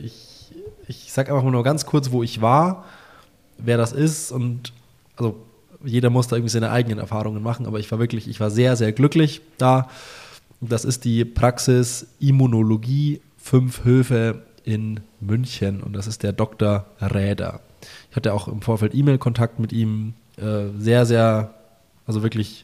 Ich sage einfach mal nur ganz kurz, wo ich war, wer das ist und also jeder muss da irgendwie seine eigenen Erfahrungen machen, aber ich war sehr, sehr glücklich da. Das ist die Praxis Immunologie 5 Höfe in München und das ist der Dr. Räder. Ich hatte auch im Vorfeld E-Mail-Kontakt mit ihm, sehr, sehr, also wirklich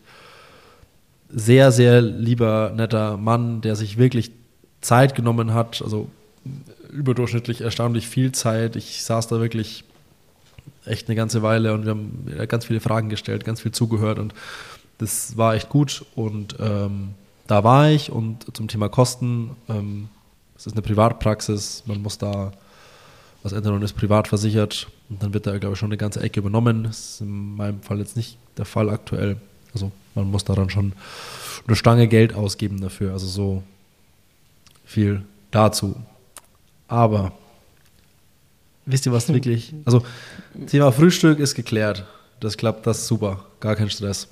sehr, sehr lieber, netter Mann, der sich wirklich Zeit genommen hat, also überdurchschnittlich erstaunlich viel Zeit. Ich saß da wirklich echt eine ganze Weile und wir haben ganz viele Fragen gestellt, ganz viel zugehört und das war echt gut und da war ich und zum Thema Kosten, es ist eine Privatpraxis, man muss da was ändern und ist privat versichert und dann wird da, glaube ich, schon eine ganze Ecke übernommen. Das ist in meinem Fall jetzt nicht der Fall aktuell, also man muss daran schon eine Stange Geld ausgeben dafür, also so viel dazu. Aber wisst ihr, was wirklich, also Thema Frühstück ist geklärt. Das klappt, das ist super. Gar kein Stress.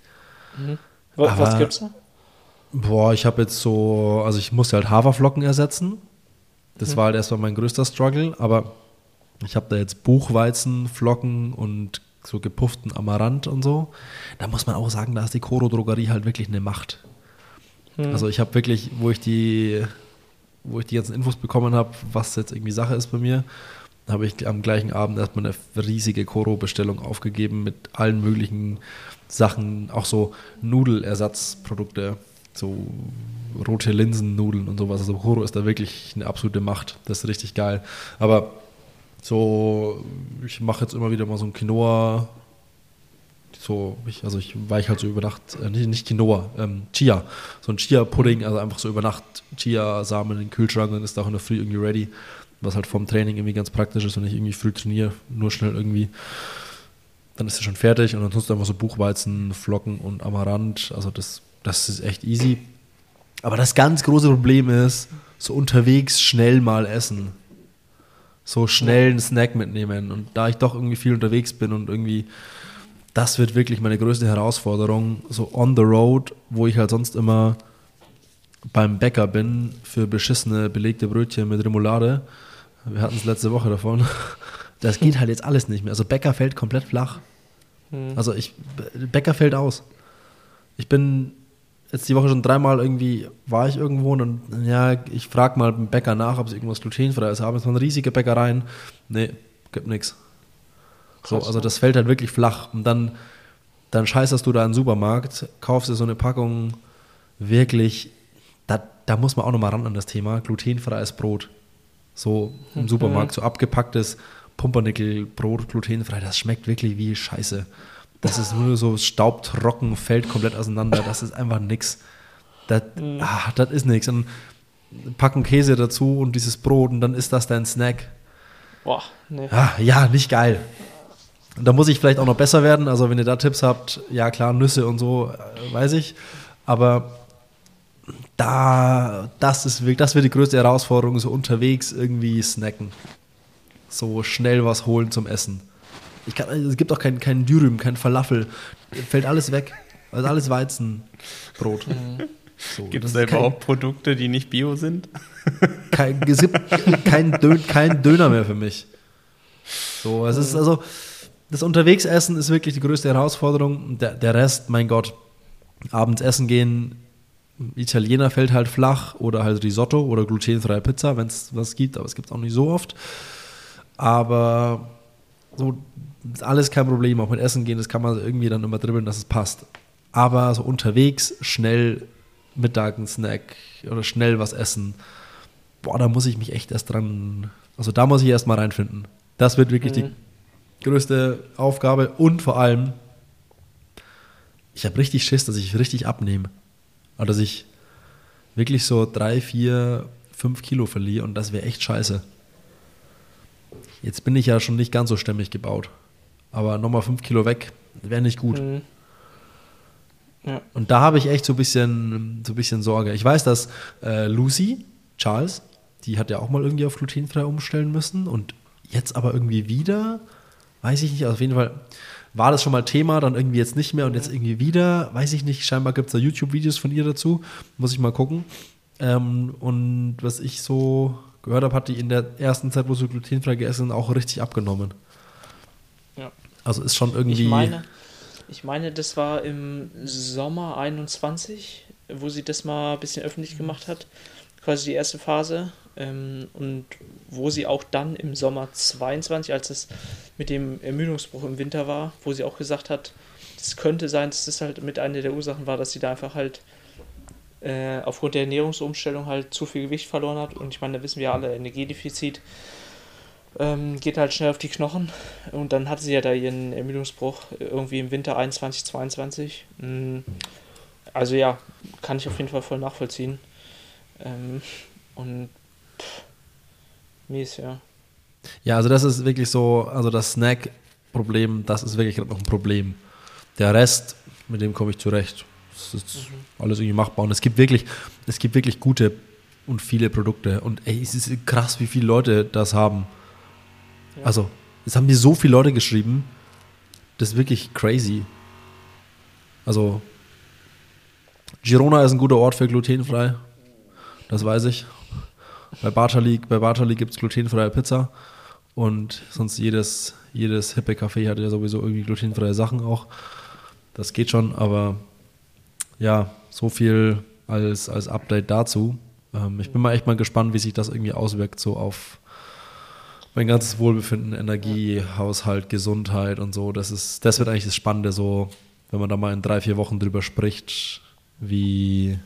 Was gibt's da? Boah, ich habe jetzt so, also ich musste halt Haferflocken ersetzen. Das war halt erstmal mein größter Struggle, aber ich habe da jetzt Buchweizenflocken und so gepufften Amaranth und so. Da muss man auch sagen, da ist die Koro Drogerie halt wirklich eine Macht. Also ich habe wirklich, wo ich die ganzen Infos bekommen habe, was jetzt irgendwie Sache ist bei mir, habe ich am gleichen Abend erstmal eine riesige Koro-Bestellung aufgegeben mit allen möglichen Sachen, auch so Nudelersatzprodukte, so rote Linsennudeln und sowas. Also Koro ist da wirklich eine absolute Macht. Das ist richtig geil. Aber so, ich mache jetzt immer wieder mal so ein Quinoa, ich weiche halt so über Nacht, nicht Quinoa, Chia, so ein Chia-Pudding, also einfach so über Nacht Chia-Samen in den Kühlschrank, dann ist da auch in der Früh irgendwie ready, was halt vom Training irgendwie ganz praktisch ist, wenn ich irgendwie früh trainiere, nur schnell irgendwie, dann ist es schon fertig und dann tust du einfach so Buchweizen, Flocken und Amaranth, also das ist echt easy. Aber das ganz große Problem ist, so unterwegs schnell mal essen. So schnell einen Snack mitnehmen und da ich doch irgendwie viel unterwegs bin und irgendwie das wird wirklich meine größte Herausforderung, so on the road, wo ich halt sonst immer beim Bäcker bin für beschissene belegte Brötchen mit Remoulade. Wir hatten es letzte Woche davon. Das geht halt jetzt alles nicht mehr. Also Bäcker fällt komplett flach. Also Bäcker fällt aus. Ich bin jetzt die Woche schon 3-mal irgendwie, war ich irgendwo und ja, ich frage mal beim Bäcker nach, ob es irgendwas glutenfreies haben. Es waren riesige Bäckereien. Nee, gibt nichts. So, also das fällt halt wirklich flach. Und dann scheißerst du da in den Supermarkt, kaufst dir so eine Packung wirklich, da muss man auch nochmal ran an das Thema, glutenfreies Brot. So im Supermarkt, so abgepacktes Pumpernickelbrot, glutenfrei, das schmeckt wirklich wie Scheiße. Das ist nur so staubtrocken, fällt komplett auseinander, das ist einfach nix. Das ist nix. Und packen Käse dazu und dieses Brot und dann ist das dein Snack. Boah, nee. Ja, nicht geil. Da muss ich vielleicht auch noch besser werden. Also wenn ihr da Tipps habt, ja klar, Nüsse und so, weiß ich. Aber das wird die größte Herausforderung, so unterwegs irgendwie snacken. So schnell was holen zum Essen. Es gibt auch kein Dürüm, kein Falafel. Fällt alles weg. Also alles Weizenbrot. So, gibt es da überhaupt Produkte, die nicht bio sind? Es gibt kein Döner mehr für mich. So, es ist also... Das Unterwegsessen ist wirklich die größte Herausforderung. Der Rest, mein Gott, Abends essen gehen, Italiener fällt halt flach oder halt Risotto oder glutenfreie Pizza, wenn es was gibt, aber es gibt es auch nicht so oft. Aber so ist alles kein Problem, auch mit Essen gehen, das kann man irgendwie dann immer dribbeln, dass es passt. Aber so unterwegs schnell Mittag einen Snack oder schnell was essen, boah, da muss ich mich echt erst dran, also da muss ich erst mal reinfinden. Das wird wirklich die größte Aufgabe und vor allem, ich habe richtig Schiss, dass ich richtig abnehme. Oder dass ich wirklich so 3, 4, 5 Kilo verliere und das wäre echt scheiße. Jetzt bin ich ja schon nicht ganz so stämmig gebaut. Aber nochmal 5 Kilo weg wäre nicht gut. Ja. Und da habe ich echt so ein bisschen Sorge. Ich weiß, dass Lucy, Charles, die hat ja auch mal irgendwie auf glutenfrei umstellen müssen und jetzt aber irgendwie wieder, weiß ich nicht, auf jeden Fall war das schon mal Thema, dann irgendwie jetzt nicht mehr und jetzt irgendwie wieder, weiß ich nicht, scheinbar gibt es da YouTube-Videos von ihr dazu, muss ich mal gucken. Und was ich so gehört habe, hat die in der ersten Zeit, wo sie glutenfrei gegessen, auch richtig abgenommen. Ja. Also ist schon irgendwie... Ich meine, das war im Sommer 21, wo sie das mal ein bisschen öffentlich gemacht hat, quasi die erste Phase. Und wo sie auch dann im Sommer 22, als es mit dem Ermüdungsbruch im Winter war, wo sie auch gesagt hat, es könnte sein, dass das halt mit einer der Ursachen war, dass sie da einfach halt aufgrund der Ernährungsumstellung halt zu viel Gewicht verloren hat. Und ich meine, da wissen wir alle, Energiedefizit geht halt schnell auf die Knochen. Und dann hatte sie ja da ihren Ermüdungsbruch irgendwie im Winter 21, 22. Also ja, kann ich auf jeden Fall voll nachvollziehen. Und mies, ja. Ja, also das ist wirklich so, also das Snack-Problem, das ist wirklich noch ein Problem. Der Rest, mit dem komme ich zurecht. Das ist alles irgendwie machbar. Und es gibt wirklich gute und viele Produkte. Und ey, es ist krass, wie viele Leute das haben. Ja. Also, es haben mir so viele Leute geschrieben. Das ist wirklich crazy. Also, Girona ist ein guter Ort für glutenfrei. Das weiß ich. Bei Bartali gibt es glutenfreie Pizza und sonst jedes hippe Café hat ja sowieso irgendwie glutenfreie Sachen auch. Das geht schon, aber ja, so viel als Update dazu. Ich bin mal echt mal gespannt, wie sich das irgendwie auswirkt, so auf mein ganzes Wohlbefinden, Energie, Haushalt, Gesundheit und so. Das wird eigentlich das Spannende, so, wenn man da mal in 3-4 Wochen drüber spricht, wie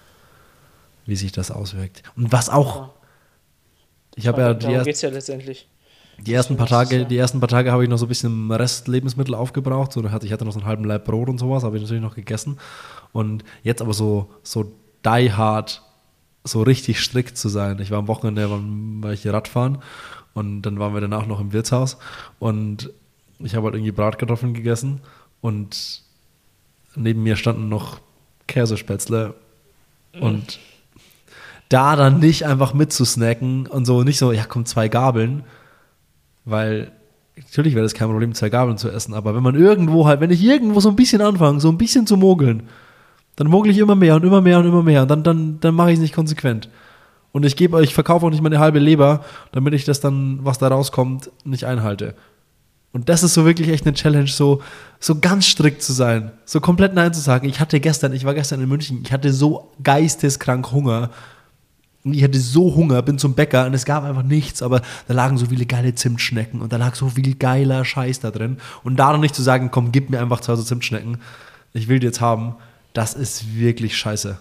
sich das auswirkt. Und was auch, ich habe ja geht's ja letztendlich. Die ersten paar Tage habe ich noch so ein bisschen Restlebensmittel aufgebraucht. Ich hatte noch so einen halben Laib Brot und sowas, habe ich natürlich noch gegessen. Und jetzt aber so die hard, so richtig strikt zu sein. Ich war am Wochenende, war ich hier Radfahren und dann waren wir danach noch im Wirtshaus und ich habe halt irgendwie Bratkartoffeln gegessen und neben mir standen noch Käsespätzle und da dann nicht einfach mitzusnacken und so, nicht so, ja komm, 2 Gabeln, weil natürlich wäre das kein Problem, 2 Gabeln zu essen, aber wenn ich irgendwo so ein bisschen anfange, so ein bisschen zu mogeln, dann mogel ich immer mehr und immer mehr und immer mehr und dann mache ich es nicht konsequent. Und ich verkaufe auch nicht meine halbe Leber, damit ich das dann, was da rauskommt, nicht einhalte. Und das ist so wirklich echt eine Challenge, so ganz strikt zu sein, so komplett Nein zu sagen. Ich war gestern in München, ich hatte so geisteskrank Hunger. Und ich hatte so Hunger, bin zum Bäcker und es gab einfach nichts, aber da lagen so viele geile Zimtschnecken und da lag so viel geiler Scheiß da drin. Und da noch nicht zu sagen, komm, gib mir einfach 2 so Zimtschnecken, ich will die jetzt haben, das ist wirklich scheiße.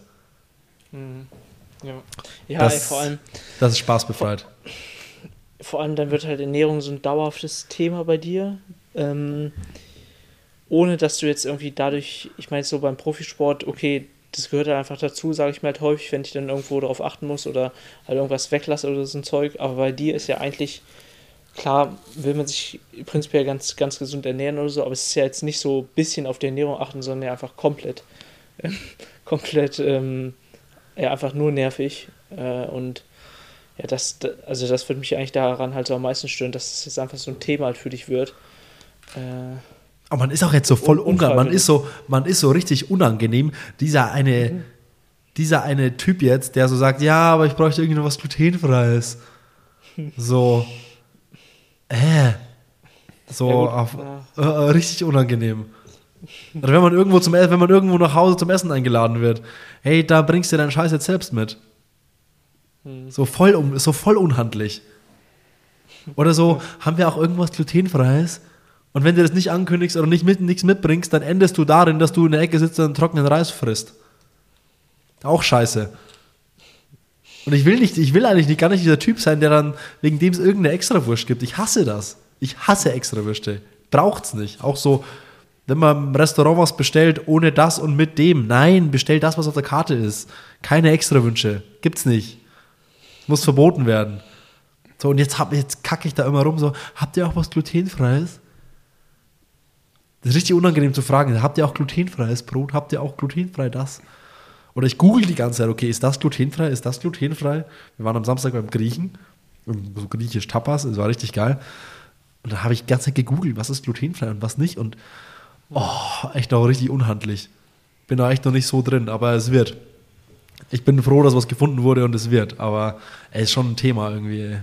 Ja, vor allem. Das ist spaßbefreit. Vor allem dann wird halt Ernährung so ein dauerhaftes Thema bei dir. Ohne dass du jetzt irgendwie dadurch, ich meine so beim Profisport, okay, das gehört halt einfach dazu, sage ich mir halt häufig, wenn ich dann irgendwo darauf achten muss oder halt irgendwas weglasse oder so ein Zeug. Aber bei dir ist ja eigentlich, klar, will man sich prinzipiell ganz, ganz gesund ernähren oder so, aber es ist ja jetzt nicht so ein bisschen auf die Ernährung achten, sondern ja einfach komplett, einfach nur nervig. Und ja, das würde mich eigentlich daran halt so am meisten stören, dass es jetzt einfach so ein Thema halt für dich wird. Aber man ist auch jetzt so voll man ist so richtig unangenehm. Dieser eine Typ jetzt, der so sagt, ja, aber ich bräuchte irgendwie noch was glutenfreies. So, so ja, richtig unangenehm. Oder wenn man irgendwo nach Hause zum Essen eingeladen wird, hey, da bringst du deinen Scheiß jetzt selbst mit. So voll unhandlich. Oder so, haben wir auch irgendwas Glutenfreies? Und wenn du das nicht ankündigst oder nichts mitbringst, dann endest du darin, dass du in der Ecke sitzt und einen trockenen Reis frisst. Auch scheiße. Und ich will eigentlich gar nicht dieser Typ sein, der dann, wegen dem es irgendeine Extrawurst gibt. Ich hasse das. Ich hasse Extrawürste. Braucht's nicht. Auch so, wenn man im Restaurant was bestellt, ohne das und mit dem. Nein, bestell das, was auf der Karte ist. Keine Extrawünsche. Gibt's nicht. Muss verboten werden. So, und jetzt kacke ich da immer rum, so, habt ihr auch was Glutenfreies? Das ist richtig unangenehm zu fragen. Habt ihr auch glutenfreies Brot? Habt ihr auch glutenfrei das? Oder ich google die ganze Zeit, okay, ist das glutenfrei? Ist das glutenfrei? Wir waren am Samstag beim Griechen, so griechisch Tapas, das war richtig geil. Und dann habe ich die ganze Zeit gegoogelt, was ist glutenfrei und was nicht. Und echt auch richtig unhandlich. Bin da echt noch nicht so drin, aber es wird. Ich bin froh, dass was gefunden wurde und es wird. Aber es ist schon ein Thema irgendwie.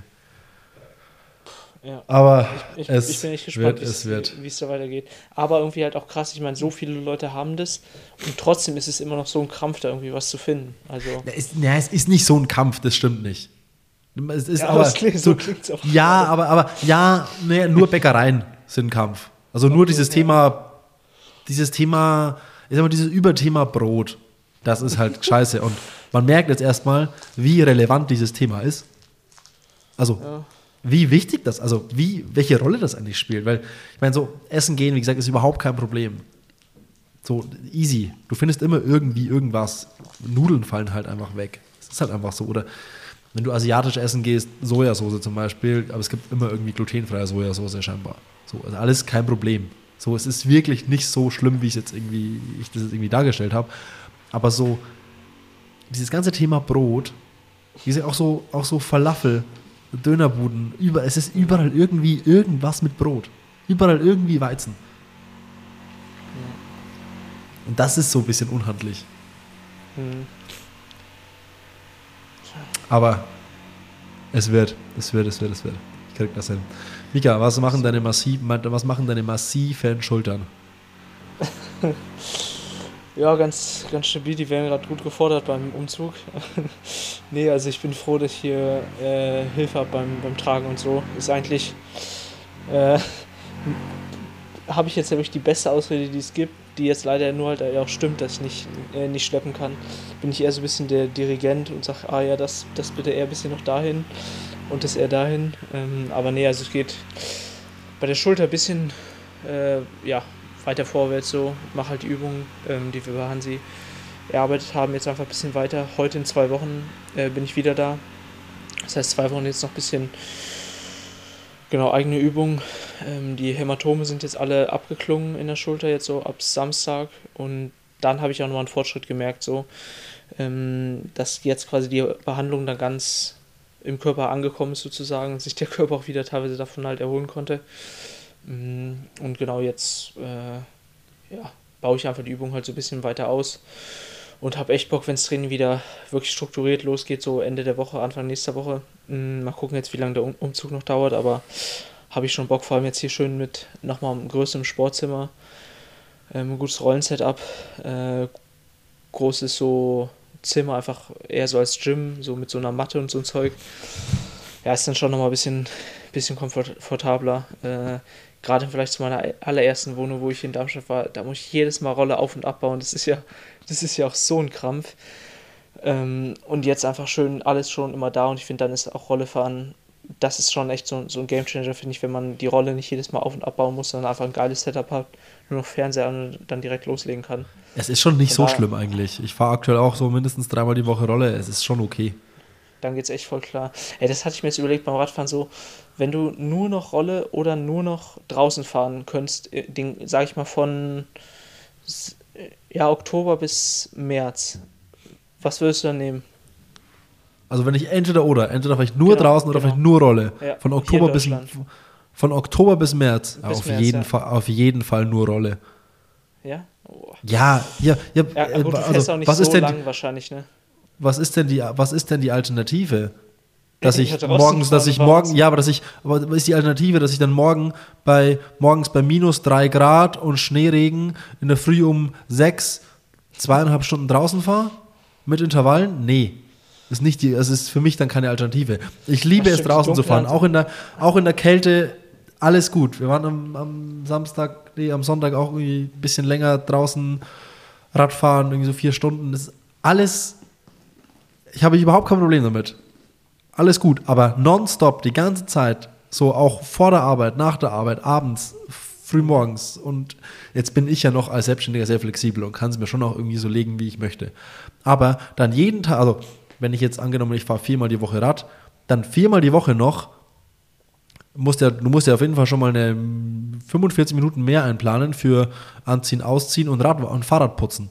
Ja. Aber ich bin echt gespannt, wie es da weitergeht. Aber irgendwie halt auch krass, ich meine, so viele Leute haben das und trotzdem ist es immer noch so ein Krampf, da irgendwie was zu finden. Also es ist nicht so ein Kampf, das stimmt nicht. Es ist ja, aber so klingt's auch. Ja, aber nur Bäckereien sind Kampf. Also nur dieses Thema, ich sag mal, dieses Überthema Brot, das ist halt scheiße. Und man merkt jetzt erstmal, wie relevant dieses Thema ist. Also wie wichtig das, also welche Rolle das eigentlich spielt. Weil, ich meine, so essen gehen, wie gesagt, ist überhaupt kein Problem. So easy. Du findest immer irgendwie irgendwas. Nudeln fallen halt einfach weg. Das ist halt einfach so. Oder wenn du asiatisch essen gehst, Sojasauce zum Beispiel, aber es gibt immer irgendwie glutenfreie Sojasauce scheinbar. So, also alles kein Problem. So, es ist wirklich nicht so schlimm, wie ich das jetzt irgendwie dargestellt habe. Aber so, dieses ganze Thema Brot, wie gesagt, auch so Falafel, Dönerbuden, es ist überall irgendwie irgendwas mit Brot. Überall irgendwie Weizen. Und das ist so ein bisschen unhandlich. Aber es wird. Ich krieg das hin. Mika, was machen deine massiven Schultern? Ja, ganz, ganz stabil. Die werden gerade gut gefordert beim Umzug. Nee, also ich bin froh, dass ich hier Hilfe habe beim Tragen und so. Ist eigentlich, habe ich jetzt nämlich die beste Ausrede, die es gibt, die jetzt leider nur halt auch stimmt, dass ich nicht schleppen kann. Bin ich eher so ein bisschen der Dirigent und sage, ja, das bitte eher ein bisschen noch dahin und das eher dahin. Aber nee, also es geht bei der Schulter ein bisschen, weiter vorwärts so. Mache halt die Übungen, die wir bei Hansi erarbeitet haben, jetzt einfach ein bisschen weiter. Heute in 2 Wochen bin ich wieder da. Das heißt, 2 Wochen jetzt noch ein bisschen, genau, eigene Übungen. Die Hämatome sind jetzt alle abgeklungen in der Schulter, jetzt so ab Samstag. Und dann habe ich auch nochmal einen Fortschritt gemerkt, so, dass jetzt quasi die Behandlung dann ganz im Körper angekommen ist sozusagen und sich der Körper auch wieder teilweise davon halt erholen konnte. Und genau jetzt baue ich einfach die Übung halt so ein bisschen weiter aus und habe echt Bock, wenn das Training wieder wirklich strukturiert losgeht, so Ende der Woche, Anfang nächster Woche. Mal gucken jetzt, wie lange der Umzug noch dauert, aber habe ich schon Bock, vor allem jetzt hier schön mit nochmal einem größeren Sportzimmer, ein gutes Rollensetup, großes so Zimmer, einfach eher so als Gym, so mit so einer Matte und so ein Zeug. Ja, ist dann schon nochmal ein bisschen komfortabler. Gerade vielleicht zu meiner allerersten Wohnung, wo ich in Darmstadt war, da muss ich jedes Mal Rolle auf- und abbauen. Das ist ja auch so ein Krampf. Und jetzt einfach schön alles schon immer da und ich finde, dann ist auch Rollefahren, das ist schon echt so ein Gamechanger, finde ich, wenn man die Rolle nicht jedes Mal auf- und abbauen muss, sondern einfach ein geiles Setup hat, nur noch Fernseher und dann direkt loslegen kann. Es ist schon nicht so schlimm eigentlich. Ich fahre aktuell auch so mindestens 3-mal die Woche Rolle. Es ist schon okay. Dann geht's echt voll klar. Ey, das hatte ich mir jetzt überlegt beim Radfahren so, wenn du nur noch Rolle oder nur noch draußen fahren könntest, sag ich mal von Oktober bis März, was würdest du dann nehmen? Also wenn ich entweder vielleicht nur draußen oder vielleicht nur Rolle. Ja, von Oktober bis März. Bis auf März, jeden Fall nur Rolle. Ja? Oh. Ja, Gut, du fährst auch nicht so lang wahrscheinlich, ne? Was ist denn die Alternative? dass ich morgens, aber ist die Alternative, dass ich dann morgens bei minus 3 Grad und Schneeregen in der Früh um 6 2,5 Stunden draußen fahre? Mit Intervallen? Nee. Das ist für mich dann keine Alternative. Ich liebe es, draußen zu fahren. Auch in der Kälte, alles gut. Wir waren am Sonntag auch irgendwie ein bisschen länger draußen Radfahren, irgendwie so 4 Stunden. Das ist alles, ich habe überhaupt kein Problem damit. Alles gut, aber nonstop, die ganze Zeit, so auch vor der Arbeit, nach der Arbeit, abends, frühmorgens. Und jetzt bin ich ja noch als Selbstständiger sehr flexibel und kann es mir schon auch irgendwie so legen, wie ich möchte. Aber dann jeden Tag, also wenn ich jetzt angenommen, ich fahre 4-mal die Woche Rad, dann 4-mal die Woche noch, du musst ja auf jeden Fall schon mal 45 Minuten mehr einplanen für Anziehen, Ausziehen und Fahrrad putzen.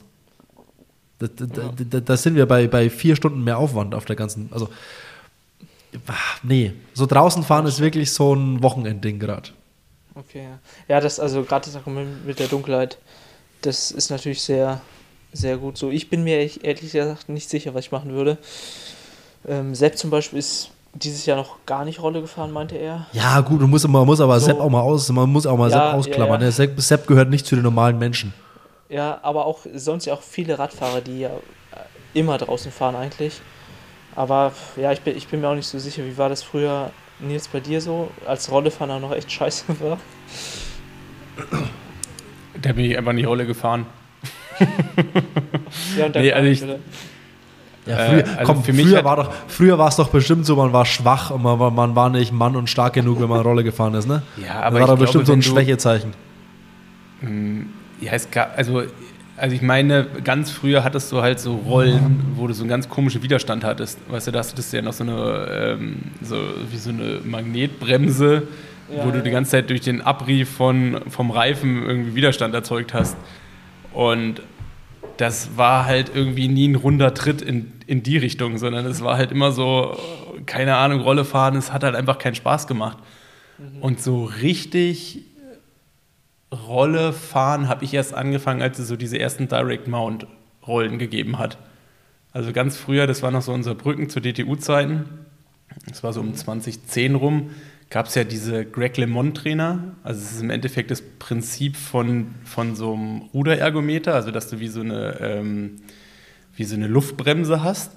Da sind wir bei 4 Stunden mehr Aufwand auf der ganzen, also nee, so draußen fahren ist wirklich so ein Wochenendding gerade. Okay, ja, das, also gerade das Argument mit der Dunkelheit, das ist natürlich sehr, sehr gut so. Ich bin mir ehrlich gesagt nicht sicher, was ich machen würde. Sepp zum Beispiel ist dieses Jahr noch gar nicht Rolle gefahren, meinte er. Ja, gut, man muss aber so, Sepp auch mal Sepp ausklammern. Ja. Sepp gehört nicht zu den normalen Menschen. Ja, aber auch sonst ja auch viele Radfahrer, die ja immer draußen fahren eigentlich. Aber ja, ich bin mir auch nicht so sicher, wie war das früher, Nils, bei dir so, als Rollefahrer noch echt scheiße war? Da bin ich einfach nicht Rolle gefahren. Ja, und früher war es doch bestimmt so, man war schwach und man war nicht Mann und stark genug, wenn man Rolle gefahren ist, ne? Ja, aber war doch bestimmt so ein Schwächezeichen. Ja, also ich meine, ganz früher hattest du halt so Rollen, wo du so einen ganz komischen Widerstand hattest. Weißt du, da hattest du ja noch so eine Magnetbremse, wo du die ganze Zeit durch den Abrieb vom Reifen irgendwie Widerstand erzeugt hast. Und das war halt irgendwie nie ein runder Tritt in die Richtung, sondern es war halt immer so, keine Ahnung, Rolle fahren, es hat halt einfach keinen Spaß gemacht. Und so richtig Rolle fahren habe ich erst angefangen, als es so diese ersten Direct-Mount-Rollen gegeben hat. Also ganz früher, das war noch so unsere Brücken zu DTU-Zeiten, das war so um 2010 rum, gab es ja diese Greg LeMond-Trainer. Also es ist im Endeffekt das Prinzip von so einem Ruderergometer, also dass du wie so eine Luftbremse hast.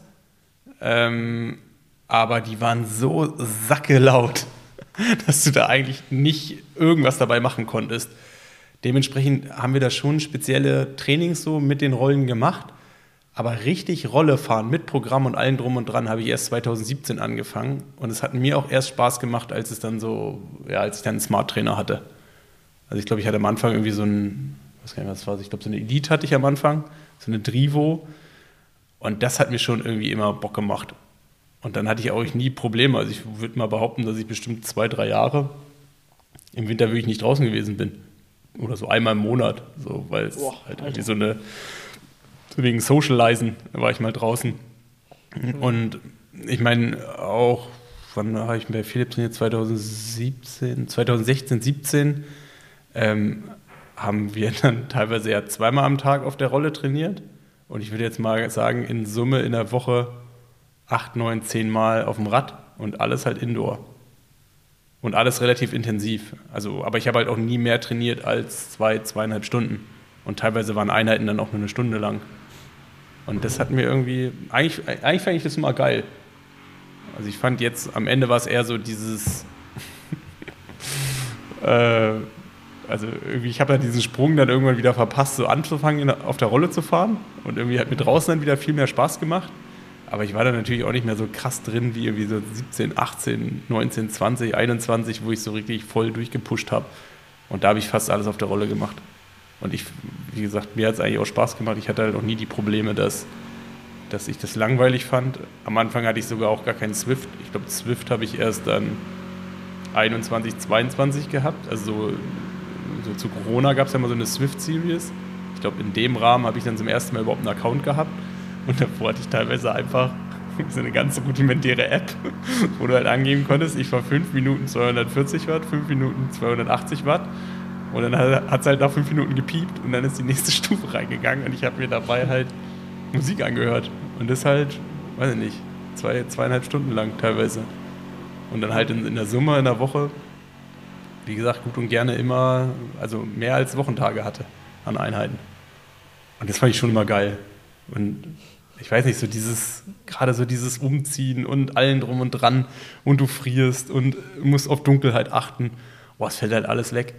Aber die waren so sackelaut, dass du da eigentlich nicht irgendwas dabei machen konntest. Dementsprechend haben wir da schon spezielle Trainings so mit den Rollen gemacht. Aber richtig Rolle fahren mit Programm und allem drum und dran habe ich erst 2017 angefangen. Und es hat mir auch erst Spaß gemacht, als ich dann einen Smart Trainer hatte. Also ich glaube, ich hatte am Anfang irgendwie so so eine Elite hatte ich am Anfang, so eine Drivo. Und das hat mir schon irgendwie immer Bock gemacht. Und dann hatte ich auch nie Probleme. Also ich würde mal behaupten, dass ich bestimmt 2-3 Jahre im Winter wirklich nicht draußen gewesen bin. Oder so einmal im Monat. So, weil es halt irgendwie so wegen Socializen war ich mal draußen. Und ich meine auch, wann habe ich bei Philipp trainiert? 2016, 17 haben wir dann teilweise ja 2-mal am Tag auf der Rolle trainiert. Und ich würde jetzt mal sagen, in Summe in der Woche 8, 9, 10 Mal auf dem Rad und alles halt Indoor. Und alles relativ intensiv. Also, aber ich habe halt auch nie mehr trainiert als 2,5 Stunden. Und teilweise waren Einheiten dann auch nur 1 Stunde lang. Und das hat mir irgendwie, eigentlich fand ich das immer geil. Also ich fand jetzt, am Ende war es eher so dieses, also irgendwie, ich habe ja diesen Sprung dann irgendwann wieder verpasst, so anzufangen, auf der Rolle zu fahren. Und irgendwie hat mir draußen dann wieder viel mehr Spaß gemacht. Aber ich war dann natürlich auch nicht mehr so krass drin wie irgendwie so 17, 18, 19, 20, 21, wo ich so richtig voll durchgepusht habe. Und da habe ich fast alles auf der Rolle gemacht. Und wie gesagt, mir hat es eigentlich auch Spaß gemacht. Ich hatte halt auch nie die Probleme, dass ich das langweilig fand. Am Anfang hatte ich sogar auch gar keinen Swift. Ich glaube, Swift habe ich erst dann 21, 22 gehabt. Also so zu Corona gab es ja mal so eine Swift-Series. Ich glaube, in dem Rahmen habe ich dann zum ersten Mal überhaupt einen Account gehabt. Und davor hatte ich teilweise einfach so eine ganz rudimentäre App, wo du halt angeben konntest, ich fahre 5 Minuten 240 Watt, 5 Minuten 280 Watt. Und dann hat es halt nach 5 Minuten gepiept und dann ist die nächste Stufe reingegangen und ich habe mir dabei halt Musik angehört. Und das halt, weiß ich nicht, 2,5 Stunden lang teilweise. Und dann halt in der Summe in der Woche, wie gesagt, gut und gerne immer, also mehr als Wochentage hatte an Einheiten. Und das fand ich schon immer geil. Und ich weiß nicht, gerade so dieses Umziehen und allen drum und dran und du frierst und musst auf Dunkelheit achten. Boah, es fällt halt alles weg.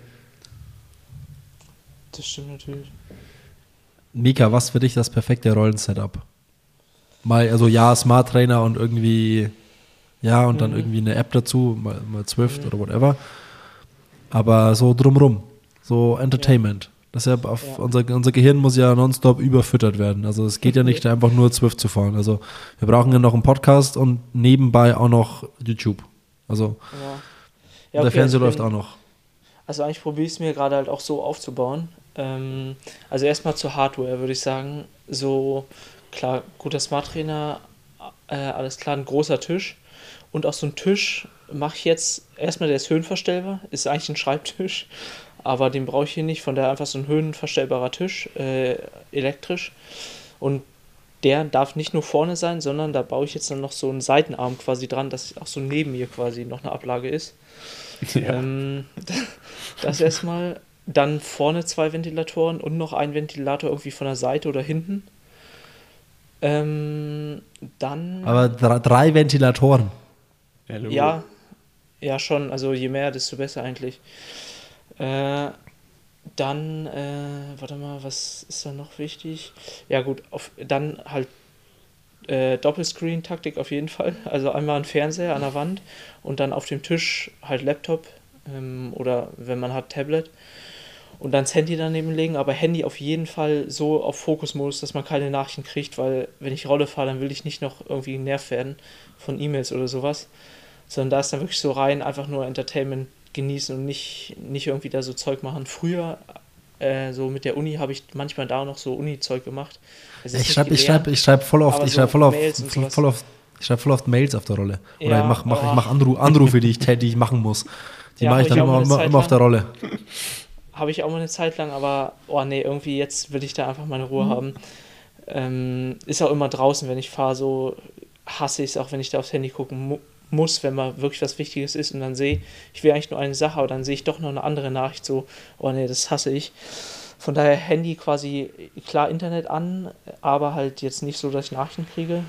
Das stimmt natürlich. Mika, was für dich das perfekte Rollensetup? Mal, also ja, Smart Trainer und irgendwie, ja, und dann irgendwie eine App dazu, mal Zwift oder whatever. Aber so drumrum, so Entertainment. Das ist ja unser Gehirn muss ja nonstop überfüttert werden. Also es geht ja nicht einfach nur Zwift zu fahren. Also wir brauchen ja noch einen Podcast und nebenbei auch noch YouTube. Also okay, der Fernseher läuft auch noch. Also eigentlich probiere ich es mir gerade halt auch so aufzubauen. Also erstmal zur Hardware würde ich sagen. So, klar, guter Smart Trainer, alles klar, ein großer Tisch. Und auch so ein Tisch mache ich jetzt, erstmal der ist höhenverstellbar, ist eigentlich ein Schreibtisch. Aber den brauche ich hier nicht, von daher einfach so ein höhenverstellbarer Tisch, elektrisch. Und der darf nicht nur vorne sein, sondern da baue ich jetzt dann noch so einen Seitenarm quasi dran, dass auch so neben mir quasi noch eine Ablage ist. Ja. Das erstmal. Dann vorne 2 Ventilatoren und noch ein Ventilator irgendwie von der Seite oder hinten. Dann. Aber 3 Ventilatoren. Ja, schon. Also je mehr, desto besser eigentlich. Dann, warte mal, was ist da noch wichtig? Ja gut, dann halt Doppelscreen-Taktik auf jeden Fall. Also einmal ein Fernseher an der Wand und dann auf dem Tisch halt Laptop oder wenn man hat Tablet und dann das Handy daneben legen, aber Handy auf jeden Fall so auf Fokusmodus, dass man keine Nachrichten kriegt, weil wenn ich Rolle fahre, dann will ich nicht noch irgendwie genervt werden von E-Mails oder sowas, sondern da ist dann wirklich so rein, einfach nur Entertainment genießen und nicht irgendwie da so Zeug machen. Früher, so mit der Uni, habe ich manchmal da noch so Uni-Zeug gemacht. Ich schreibe voll oft Mails auf der Rolle. Oder Ja, ich mach Anrufe, die ich machen muss. Die mache ich dann immer auf der Rolle. Habe ich auch mal eine Zeit lang, aber irgendwie jetzt will ich da einfach meine Ruhe haben. Ist auch immer draußen, wenn ich fahre, so hasse ich es auch, wenn ich da aufs Handy gucken muss, wenn mal wirklich was Wichtiges ist und dann ich will eigentlich nur eine Sache, aber dann sehe ich doch noch eine andere Nachricht, so, das hasse ich. Von daher Handy quasi, klar Internet an, aber halt jetzt nicht so, dass ich Nachrichten kriege.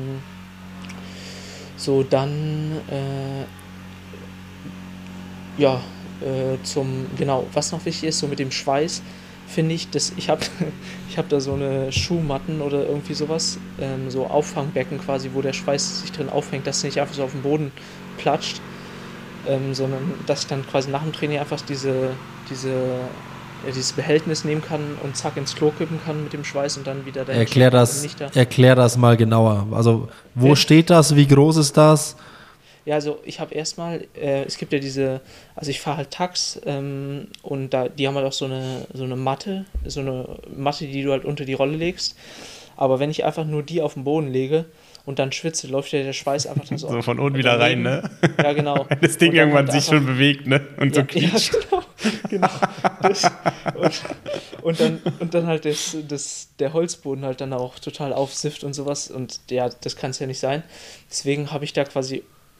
Was noch wichtig ist, so mit dem Schweiß, finde ich, ich habe da so eine Schuhmatten oder irgendwie sowas, so Auffangbecken quasi, wo der Schweiß sich drin aufhängt, dass es nicht einfach so auf den Boden platscht, sondern dass ich dann quasi nach dem Training einfach dieses Behältnis nehmen kann und zack ins Klo kippen kann mit dem Schweiß und dann wieder dahin. Erklär das mal genauer. Also wo steht das? Wie groß ist das? Ja, also ich habe erstmal, es gibt ja also ich fahre halt Tax und die haben halt auch so eine Matte, die du halt unter die Rolle legst. Aber wenn ich einfach nur die auf den Boden lege und dann schwitze, läuft ja der Schweiß einfach dann so von unten wieder rein, ne? Ja, genau. Wenn das Ding irgendwann sich schon bewegt, ne? Und so quietscht. Ja, genau. Und dann halt der Holzboden halt dann auch total aufsifft und sowas. Und ja, das kann es ja nicht sein. Deswegen habe ich da quasi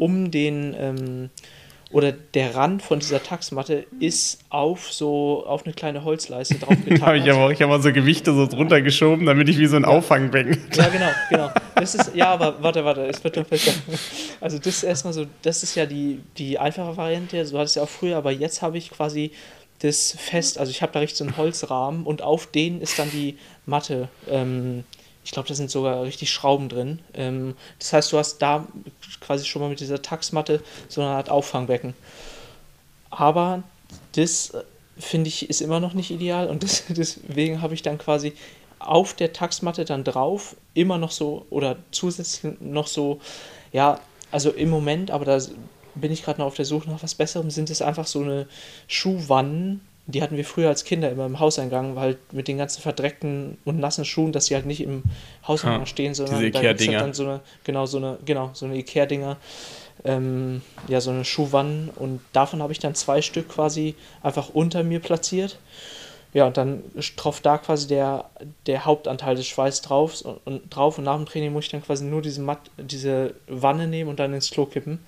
oder der Rand von dieser Taxmatte ist auf eine kleine Holzleiste drauf getackert. Ich habe mal so Gewichte so drunter geschoben, damit ich wie so ein Auffangbecken. Ja, genau. Das ist, aber warte, es wird noch besser. Also das ist erstmal so, das ist ja die einfache Variante, so hatte ich es ja auch früher, aber jetzt habe ich quasi das fest, also ich habe da richtig so einen Holzrahmen und auf den ist dann die Matte, ich glaube, da sind sogar richtig Schrauben drin. Das heißt, du hast da quasi schon mal mit dieser Taxmatte so eine Art Auffangbecken. Aber das, finde ich, ist immer noch nicht ideal und deswegen habe ich dann quasi auf der Taxmatte dann drauf immer noch so oder zusätzlich noch so, ja, also im Moment, aber da bin ich gerade noch auf der Suche nach was Besserem, sind es einfach so eine Schuhwannen. Die hatten wir früher als Kinder immer im Hauseingang, weil mit den ganzen verdreckten und nassen Schuhen, dass die halt nicht im Hauseingang stehen, sondern diese da gibt es Ikea-Dinger. halt dann so eine Ikea-Dinger, so eine Schuhwanne und davon habe ich dann 2 Stück quasi einfach unter mir platziert. Ja, und dann tropft da quasi der Hauptanteil des Schweiß drauf und nach dem Training muss ich dann quasi nur diese Wanne nehmen und dann ins Klo kippen.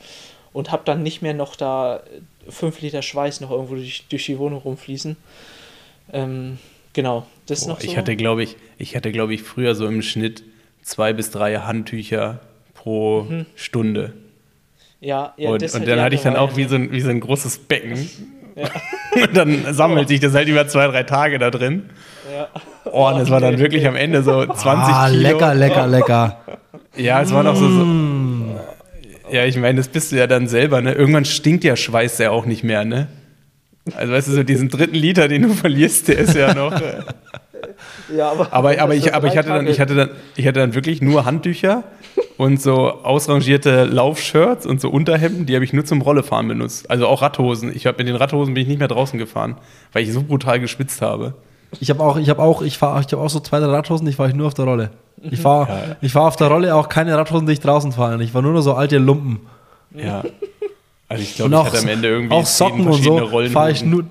und habe dann nicht mehr noch da 5 Liter Schweiß noch irgendwo durch die Wohnung rumfließen. Genau, das ist noch so. Ich hatte, glaube ich, früher so im Schnitt 2 bis 3 Handtücher pro Stunde. Ja, und das dann hatte ich dann auch wie so ein großes Becken. Ja. Und dann sammelt sich das halt über 2-3 Tage da drin. Ja. Und das war dann wirklich am Ende so 20 Kilo. Lecker. Ja, es war noch so. Ja, ich meine, das bist du ja dann selber, ne? Irgendwann stinkt ja Schweiß ja auch nicht mehr, ne? Also weißt du, so diesen 3. Liter, den du verlierst, der ist ja noch. Ja, aber ich hatte dann wirklich nur Handtücher und so ausrangierte Laufshirts und so Unterhemden, die habe ich nur zum Rollefahren benutzt. Also auch Radhosen. Mit den Radhosen bin ich nicht mehr draußen gefahren, weil ich so brutal geschwitzt habe. Ich habe auch so 2, 3 Radhosen, die fahre ich nur auf der Rolle. Ich fahre auf der Rolle auch keine Radhosen, die ich draußen fahre. Ich war nur noch so alte Lumpen. Ja. Also ich glaube, ich hatte am Ende irgendwie auch Socken und so fahre ich nur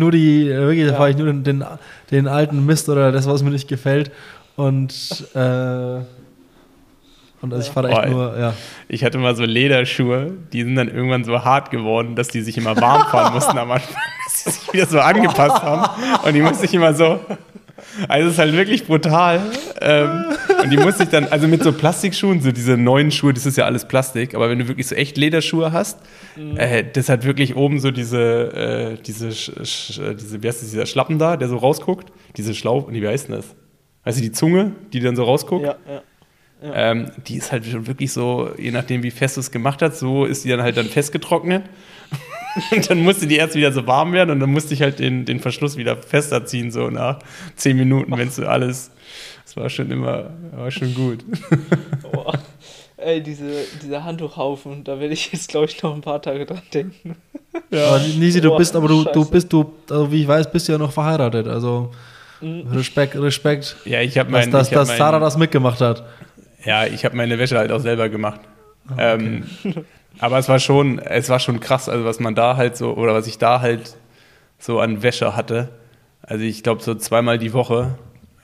den alten Mist oder das, was mir nicht gefällt. Und ich fahre echt nur, ja. Ich hatte mal so Lederschuhe, die sind dann irgendwann so hart geworden, dass die sich immer warm fahren mussten am Anfang, dass sie sich wieder so angepasst haben. Und die musste ich immer so. Also es ist halt wirklich brutal. Und die musste ich dann, also mit so Plastikschuhen, so diese neuen Schuhe, das ist ja alles Plastik, aber wenn du wirklich so echt Lederschuhe hast, das hat wirklich oben so diese wie heißt das, dieser Schlappen da, der so rausguckt, diese Schlaufe, wie heißt denn das? Weißt du, die Zunge, die dann so rausguckt? Ja. Die ist halt schon wirklich so, je nachdem wie fest du es gemacht hast, so ist die dann halt festgetrocknet. Und dann musste die erst wieder so warm werden und dann musste ich halt den Verschluss wieder fester ziehen, so nach 10 Minuten, wenn so alles, das war schon gut. Oh, ey, dieser Handtuchhaufen, da werde ich jetzt, glaube ich, noch ein paar Tage dran denken. Ja. Aber Nisi, du bist wie ich weiß, bist du ja noch verheiratet, also Respekt, ja, dass Sarah das mitgemacht hat. Ja, ich habe meine Wäsche halt auch selber gemacht. Okay. Aber es war schon krass, also was man da halt so, oder was ich da halt so an Wäsche hatte. Also ich glaube so 2-mal die Woche.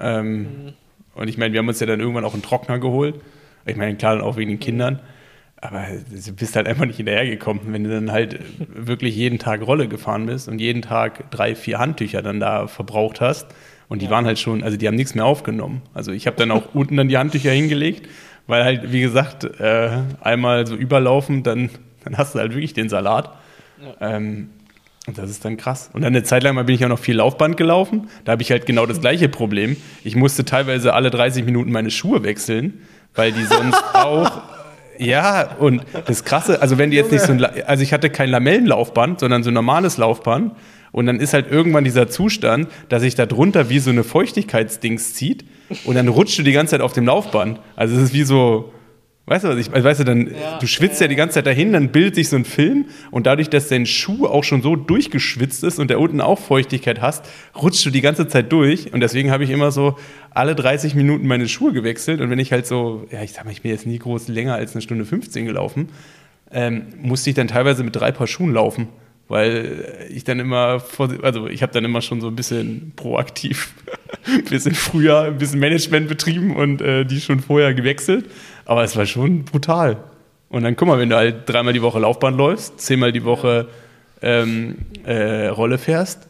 Und ich meine, wir haben uns ja dann irgendwann auch einen Trockner geholt. Ich meine, klar, dann auch wegen den Kindern. Aber du bist halt einfach nicht hinterhergekommen, wenn du dann halt wirklich jeden Tag Rolle gefahren bist und jeden Tag 3, 4 Handtücher dann da verbraucht hast. Und die waren halt schon, also die haben nichts mehr aufgenommen. Also ich habe dann auch unten dann die Handtücher hingelegt, weil halt, wie gesagt, einmal so überlaufen, dann hast du halt wirklich den Salat. Ja. Und das ist dann krass. Und dann eine Zeit lang bin ich auch noch viel Laufband gelaufen. Da habe ich halt genau das gleiche Problem. Ich musste teilweise alle 30 Minuten meine Schuhe wechseln, weil die sonst auch... Ja, und das Krasse, also wenn die jetzt nicht also ich hatte kein Lamellenlaufband, sondern so ein normales Laufband. Und dann ist halt irgendwann dieser Zustand, dass sich da drunter wie so eine Feuchtigkeitsdings zieht und dann rutscht du die ganze Zeit auf dem Laufband. Also es ist wie so, weißt du was du schwitzt ja die ganze Zeit dahin, dann bildet sich so ein Film und dadurch, dass dein Schuh auch schon so durchgeschwitzt ist und da unten auch Feuchtigkeit hast, rutscht du die ganze Zeit durch und deswegen habe ich immer so alle 30 Minuten meine Schuhe gewechselt und wenn ich halt so, ja ich sag mal, ich bin jetzt nie groß länger als 1:15 gelaufen, musste ich dann teilweise mit 3 Paar Schuhen laufen. Weil ich dann immer, ich habe dann immer schon so ein bisschen proaktiv, ein bisschen früher, ein bisschen Management betrieben und die schon vorher gewechselt. Aber es war schon brutal. Und dann guck mal, wenn du halt 3-mal die Woche Laufband läufst, 10-mal die Woche Rolle fährst,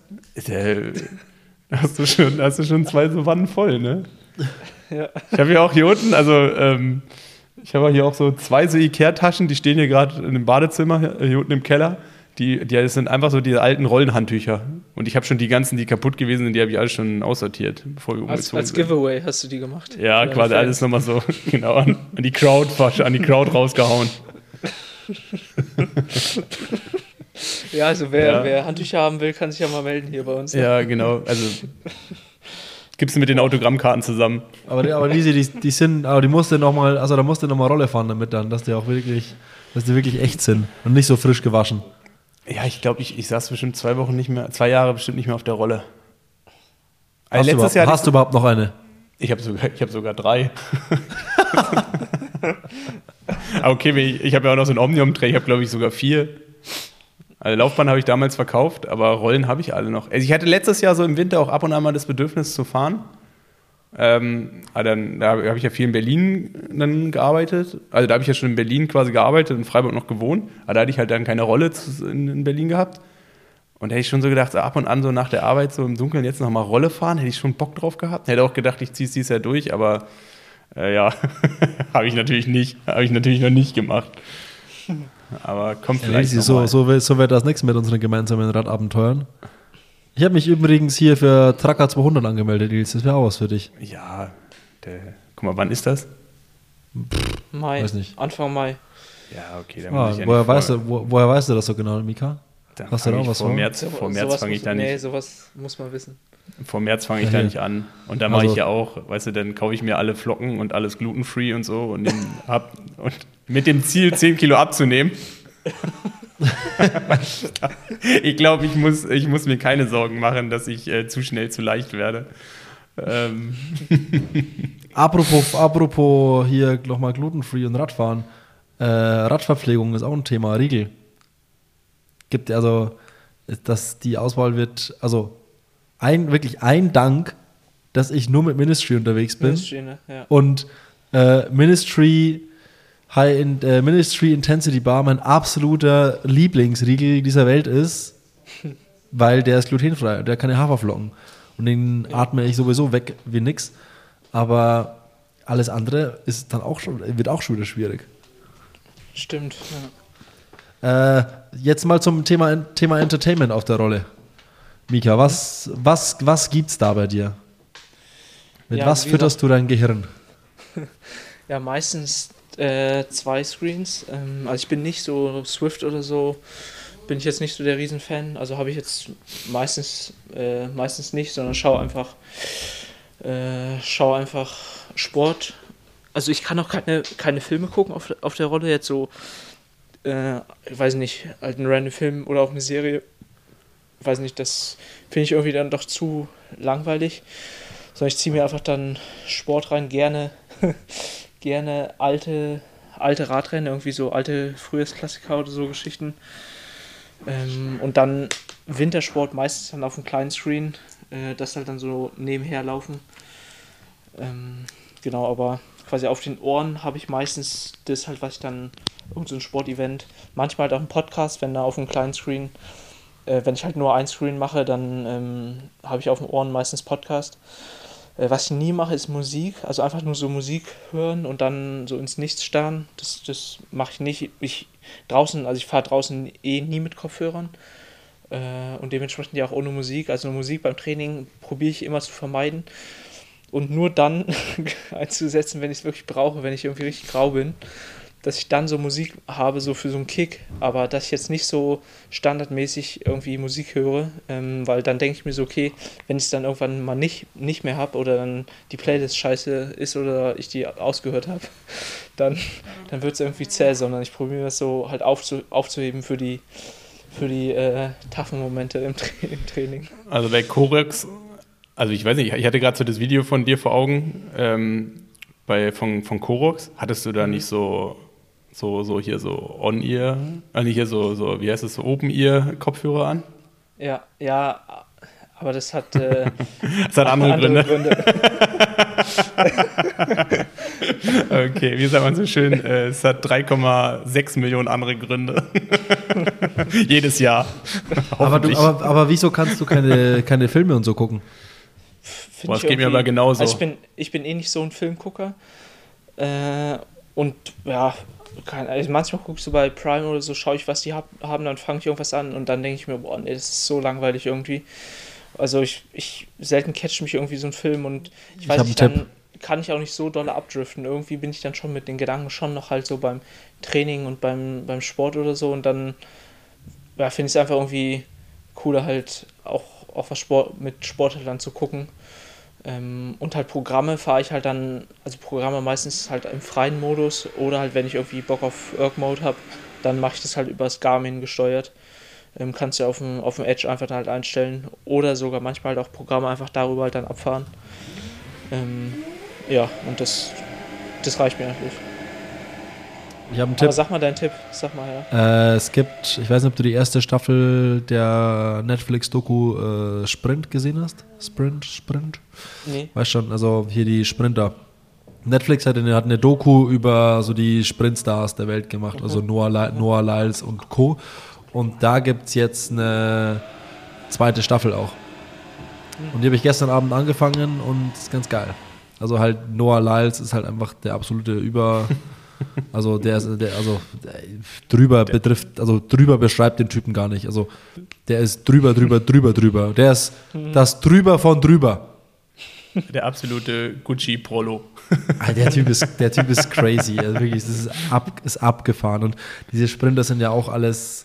hast du schon 2 so Wannen voll, ne? Ja. Ich habe ja auch hier unten, ich habe hier auch so 2 so Ikea-Taschen, die stehen hier gerade in dem Badezimmer, hier unten im Keller. Das sind einfach so diese alten Rollenhandtücher. Und ich habe schon die ganzen, die kaputt gewesen sind, die habe ich alle schon aussortiert, bevor wir umgezogen sind. Als Giveaway hast du die gemacht? Ja, quasi alles nochmal so, genau, an die Crowd rausgehauen. Ja, also wer Handtücher haben will, kann sich ja mal melden hier bei uns. Ja, genau, also gibst du mit den Autogrammkarten zusammen. Aber die musste nochmal, also da musste nochmal Rolle fahren damit dann, dass die wirklich echt sind und nicht so frisch gewaschen. Ja, ich glaube, ich saß bestimmt 2 Jahre bestimmt nicht mehr auf der Rolle. Hast du überhaupt noch eine? Ich habe sogar 3. Okay, ich habe ja auch noch so einen Omnium-Tray, ich habe glaube ich sogar 4. Also Laufbahn habe ich damals verkauft, aber Rollen habe ich alle noch. Also ich hatte letztes Jahr so im Winter auch ab und an mal das Bedürfnis zu fahren. Da habe ich ja viel in Berlin dann gearbeitet. Also da habe ich ja schon in Berlin quasi gearbeitet, in Freiburg noch gewohnt. Aber da hatte ich halt dann keine Rolle in Berlin gehabt. Und da hätte ich schon so gedacht, so ab und an so nach der Arbeit so im Dunkeln jetzt nochmal Rolle fahren, hätte ich schon Bock drauf gehabt. Hätte auch gedacht, ich ziehe es dieses Jahr durch, aber ja, habe ich natürlich noch nicht gemacht. Aber kommt vielleicht noch mal. So wird das nichts mit unseren gemeinsamen Radabenteuern. Ich habe mich übrigens hier für Tracker 200 angemeldet, Nils. Das wäre auch was für dich. Ja, guck mal, wann ist das? Mai, weiß nicht. Anfang Mai. Ja, okay. Dann muss ich woher weißt du das so genau, Mika? Hast du da was vor? März fange ich da nicht. Nee, sowas muss man wissen. Vor März fange ich da nicht an. Und dann mache ich ja auch, weißt du, dann kaufe ich mir alle Flocken und alles glutenfree und so und mit dem Ziel 10 Kilo abzunehmen. Ich glaube, ich muss mir keine Sorgen machen, dass ich zu schnell zu leicht werde. Apropos hier nochmal glutenfree und Radfahren. Radverpflegung ist auch ein Thema, Riegel. Gibt also, dass die Auswahl wird, also wirklich ein Dank, dass ich nur mit Ministry unterwegs bin. Ministry, ne? Ja. Und Ministry Intensity Bar mein absoluter Lieblingsriegel dieser Welt ist, weil der ist glutenfrei, der hat keine Haferflocken. Und den atme ich sowieso weg wie nix. Aber alles andere ist dann wird auch schon wieder schwierig. Stimmt, ja. Jetzt mal zum Thema Entertainment auf der Rolle. Mika, was gibt's da bei dir? Mit was fütterst du dein Gehirn? Ja, meistens 2 Screens. Also ich bin nicht so Swift oder so, bin ich jetzt nicht so der Riesenfan. Also habe ich jetzt meistens nicht, sondern schaue einfach Sport. Also ich kann auch keine Filme gucken auf der Rolle, jetzt so ich weiß nicht, halt einen random Film oder auch eine Serie, weiß nicht, das finde ich irgendwie dann doch zu langweilig. Sondern ich ziehe mir einfach dann Sport rein, gerne alte Radrennen, irgendwie so alte Frühjahrsklassiker oder so Geschichten. Und dann Wintersport meistens dann auf dem kleinen Screen, das halt dann so nebenher laufen. Genau, aber quasi auf den Ohren habe ich meistens das halt, was ich dann, irgend so ein Sportevent, manchmal halt auch ein Podcast, wenn da auf dem kleinen Screen, wenn ich halt nur ein Screen mache, dann habe ich auf den Ohren meistens Podcast. Was ich nie mache, ist Musik, also einfach nur so Musik hören und dann so ins Nichts starren, das mache ich nicht. Ich fahre draußen nie mit Kopfhörern und dementsprechend ja auch ohne Musik, also Musik beim Training probiere ich immer zu vermeiden. Und nur dann einzusetzen, wenn ich es wirklich brauche, wenn ich irgendwie richtig grau bin, dass ich dann so Musik habe, so für so einen Kick, aber dass ich jetzt nicht so standardmäßig irgendwie Musik höre, weil dann denke ich mir so, okay, wenn ich es dann irgendwann mal nicht mehr habe oder dann die Playlist scheiße ist oder ich die ausgehört habe, dann wird es irgendwie zäh, sondern ich probiere das so halt aufzuheben für die toughen Momente im Training. Also bei Chorex, also ich weiß nicht, ich hatte gerade so das Video von dir vor Augen, von Korox. Hattest du da nicht so hier so On-Ear, also hier so, wie heißt es, so Open-Ear-Kopfhörer an? Ja, aber das hat andere Gründe. Okay, wie sagt man so schön, es hat 3,6 Millionen andere Gründe. Jedes Jahr. Aber wieso kannst du keine Filme und so gucken? Boah, es geht mir aber genauso. Also ich bin eh nicht so ein Filmgucker. Und ja, also manchmal gucke ich so bei Prime oder so, schaue ich, was die haben, dann fange ich irgendwas an und dann denke ich mir, boah, nee, das ist so langweilig irgendwie. Also ich selten catcht mich irgendwie so ein Film und ich weiß nicht, dann kann ich auch nicht so doll abdriften. Irgendwie bin ich dann schon mit den Gedanken schon noch halt so beim Training und beim Sport oder so und dann finde ich es einfach irgendwie cooler halt auch was mit Sportlern zu gucken. Und halt Programme fahre ich halt dann, also Programme meistens halt im freien Modus oder halt wenn ich irgendwie Bock auf Erg-Mode habe, dann mache ich das halt übers Garmin gesteuert. Kannst du auf dem Edge einfach dann halt einstellen oder sogar manchmal halt auch Programme einfach darüber halt dann abfahren. Ja, und das reicht mir eigentlich. Ich habe einen Aber Tipp. sag mal deinen Tipp. Sag mal, ja. Es gibt, ich weiß nicht, ob du die erste Staffel der Netflix-Doku Sprint gesehen hast. Sprint. Nee. Weißt schon, also hier die Sprinter. Netflix hat eine Doku über so die Sprintstars der Welt gemacht, also Noah Lyles und Co. Und da gibt es jetzt eine zweite Staffel auch. Und die habe ich gestern Abend angefangen und ist ganz geil. Also halt Noah Lyles ist halt einfach der absolute also drüber beschreibt den Typen gar nicht. Also der ist drüber. Der ist das drüber von drüber. Der absolute Gucci-Prolo. Der Typ ist crazy. Also wirklich, das ist abgefahren. Und diese Sprinter sind ja auch alles,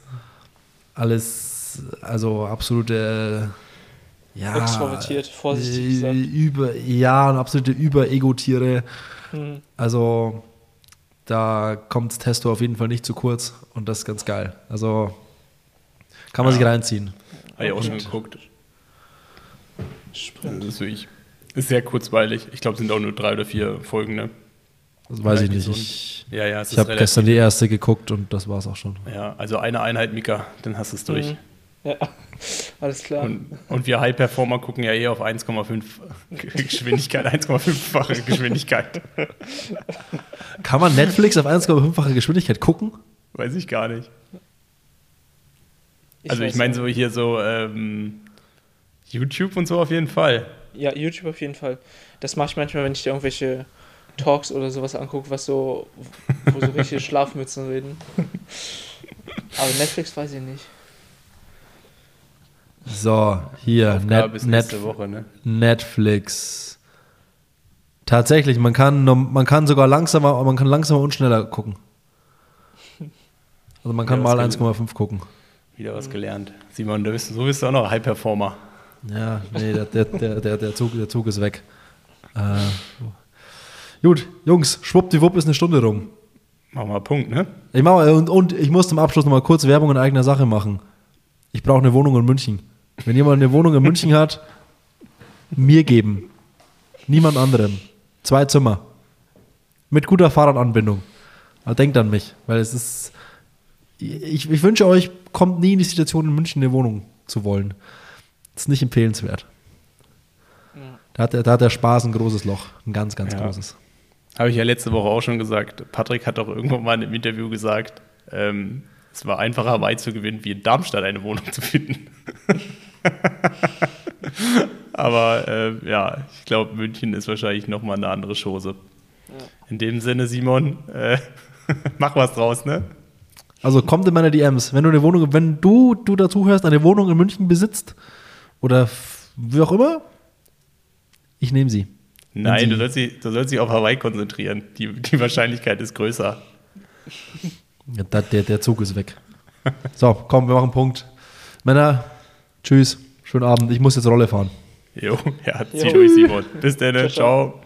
also absolute, ja, Extrovertiert, vorsichtig gesagt. Und absolute Über-Ego-Tiere. Also da kommt Testo auf jeden Fall nicht zu kurz und das ist ganz geil. Also kann man sich reinziehen. Habe ich auch schon geguckt. Sprint. Das ist sehr kurzweilig. Ich glaube, es sind auch nur 3 oder 4 Folgen, ne? Das weiß ich Relativ nicht. Ja, es Ich ist habe relativ- gestern die erste geguckt und das war's auch schon. Ja, also eine Einheit, Mika, dann hast du es durch. Ja, alles klar. Und wir High-Performer gucken ja auf 1,5 Geschwindigkeit, 1,5-fache Geschwindigkeit. Kann man Netflix auf 1,5-fache Geschwindigkeit gucken? Weiß ich gar nicht. Also ich meine so hier so YouTube und so auf jeden Fall. Ja, YouTube auf jeden Fall. Das mache ich manchmal, wenn ich dir irgendwelche Talks oder sowas angucke, wo so richtige Schlafmützen reden. Aber Netflix weiß ich nicht. So, hier, Bis nächste Woche, ne? Netflix. Tatsächlich, man kann sogar langsamer und schneller gucken. Also man kann Ja, mal was 1,5 gucken. Wieder was gelernt. Simon, so bist du auch noch High-Performer. Ja, nee, der Zug ist weg. Gut, Jungs, schwuppdiwupp ist eine Stunde rum. Machen wir Punkt, ne? Und ich muss zum Abschluss nochmal kurz Werbung in eigener Sache machen. Ich brauche eine Wohnung in München. Wenn jemand eine Wohnung in München hat, mir geben. Niemand anderem. 2 Zimmer. Mit guter Fahrradanbindung. Aber denkt an mich, weil es ist. Ich wünsche euch, kommt nie in die Situation, in München eine Wohnung zu wollen. Das ist nicht empfehlenswert. Da hat der Spaß ein großes Loch. Ein ganz, ganz großes. Habe ich ja letzte Woche auch schon gesagt. Patrick hat doch irgendwann mal im Interview gesagt, es war einfacher, Hawaii zu gewinnen, wie in Darmstadt eine Wohnung zu finden. Aber ich glaube, München ist wahrscheinlich nochmal eine andere Chose. Ja. In dem Sinne, Simon, mach was draus, ne? Also kommt in meine DMs. Wenn du dazu hörst, eine Wohnung in München besitzt oder wie auch immer, ich nehme sie. Nein, du sollst dich auf Hawaii konzentrieren. Die Wahrscheinlichkeit ist größer. Ja, der Zug ist weg. So, komm, wir machen einen Punkt. Männer, tschüss, schönen Abend. Ich muss jetzt Rolle fahren. Jo, zieh durch, Simon. Bis dann, ciao.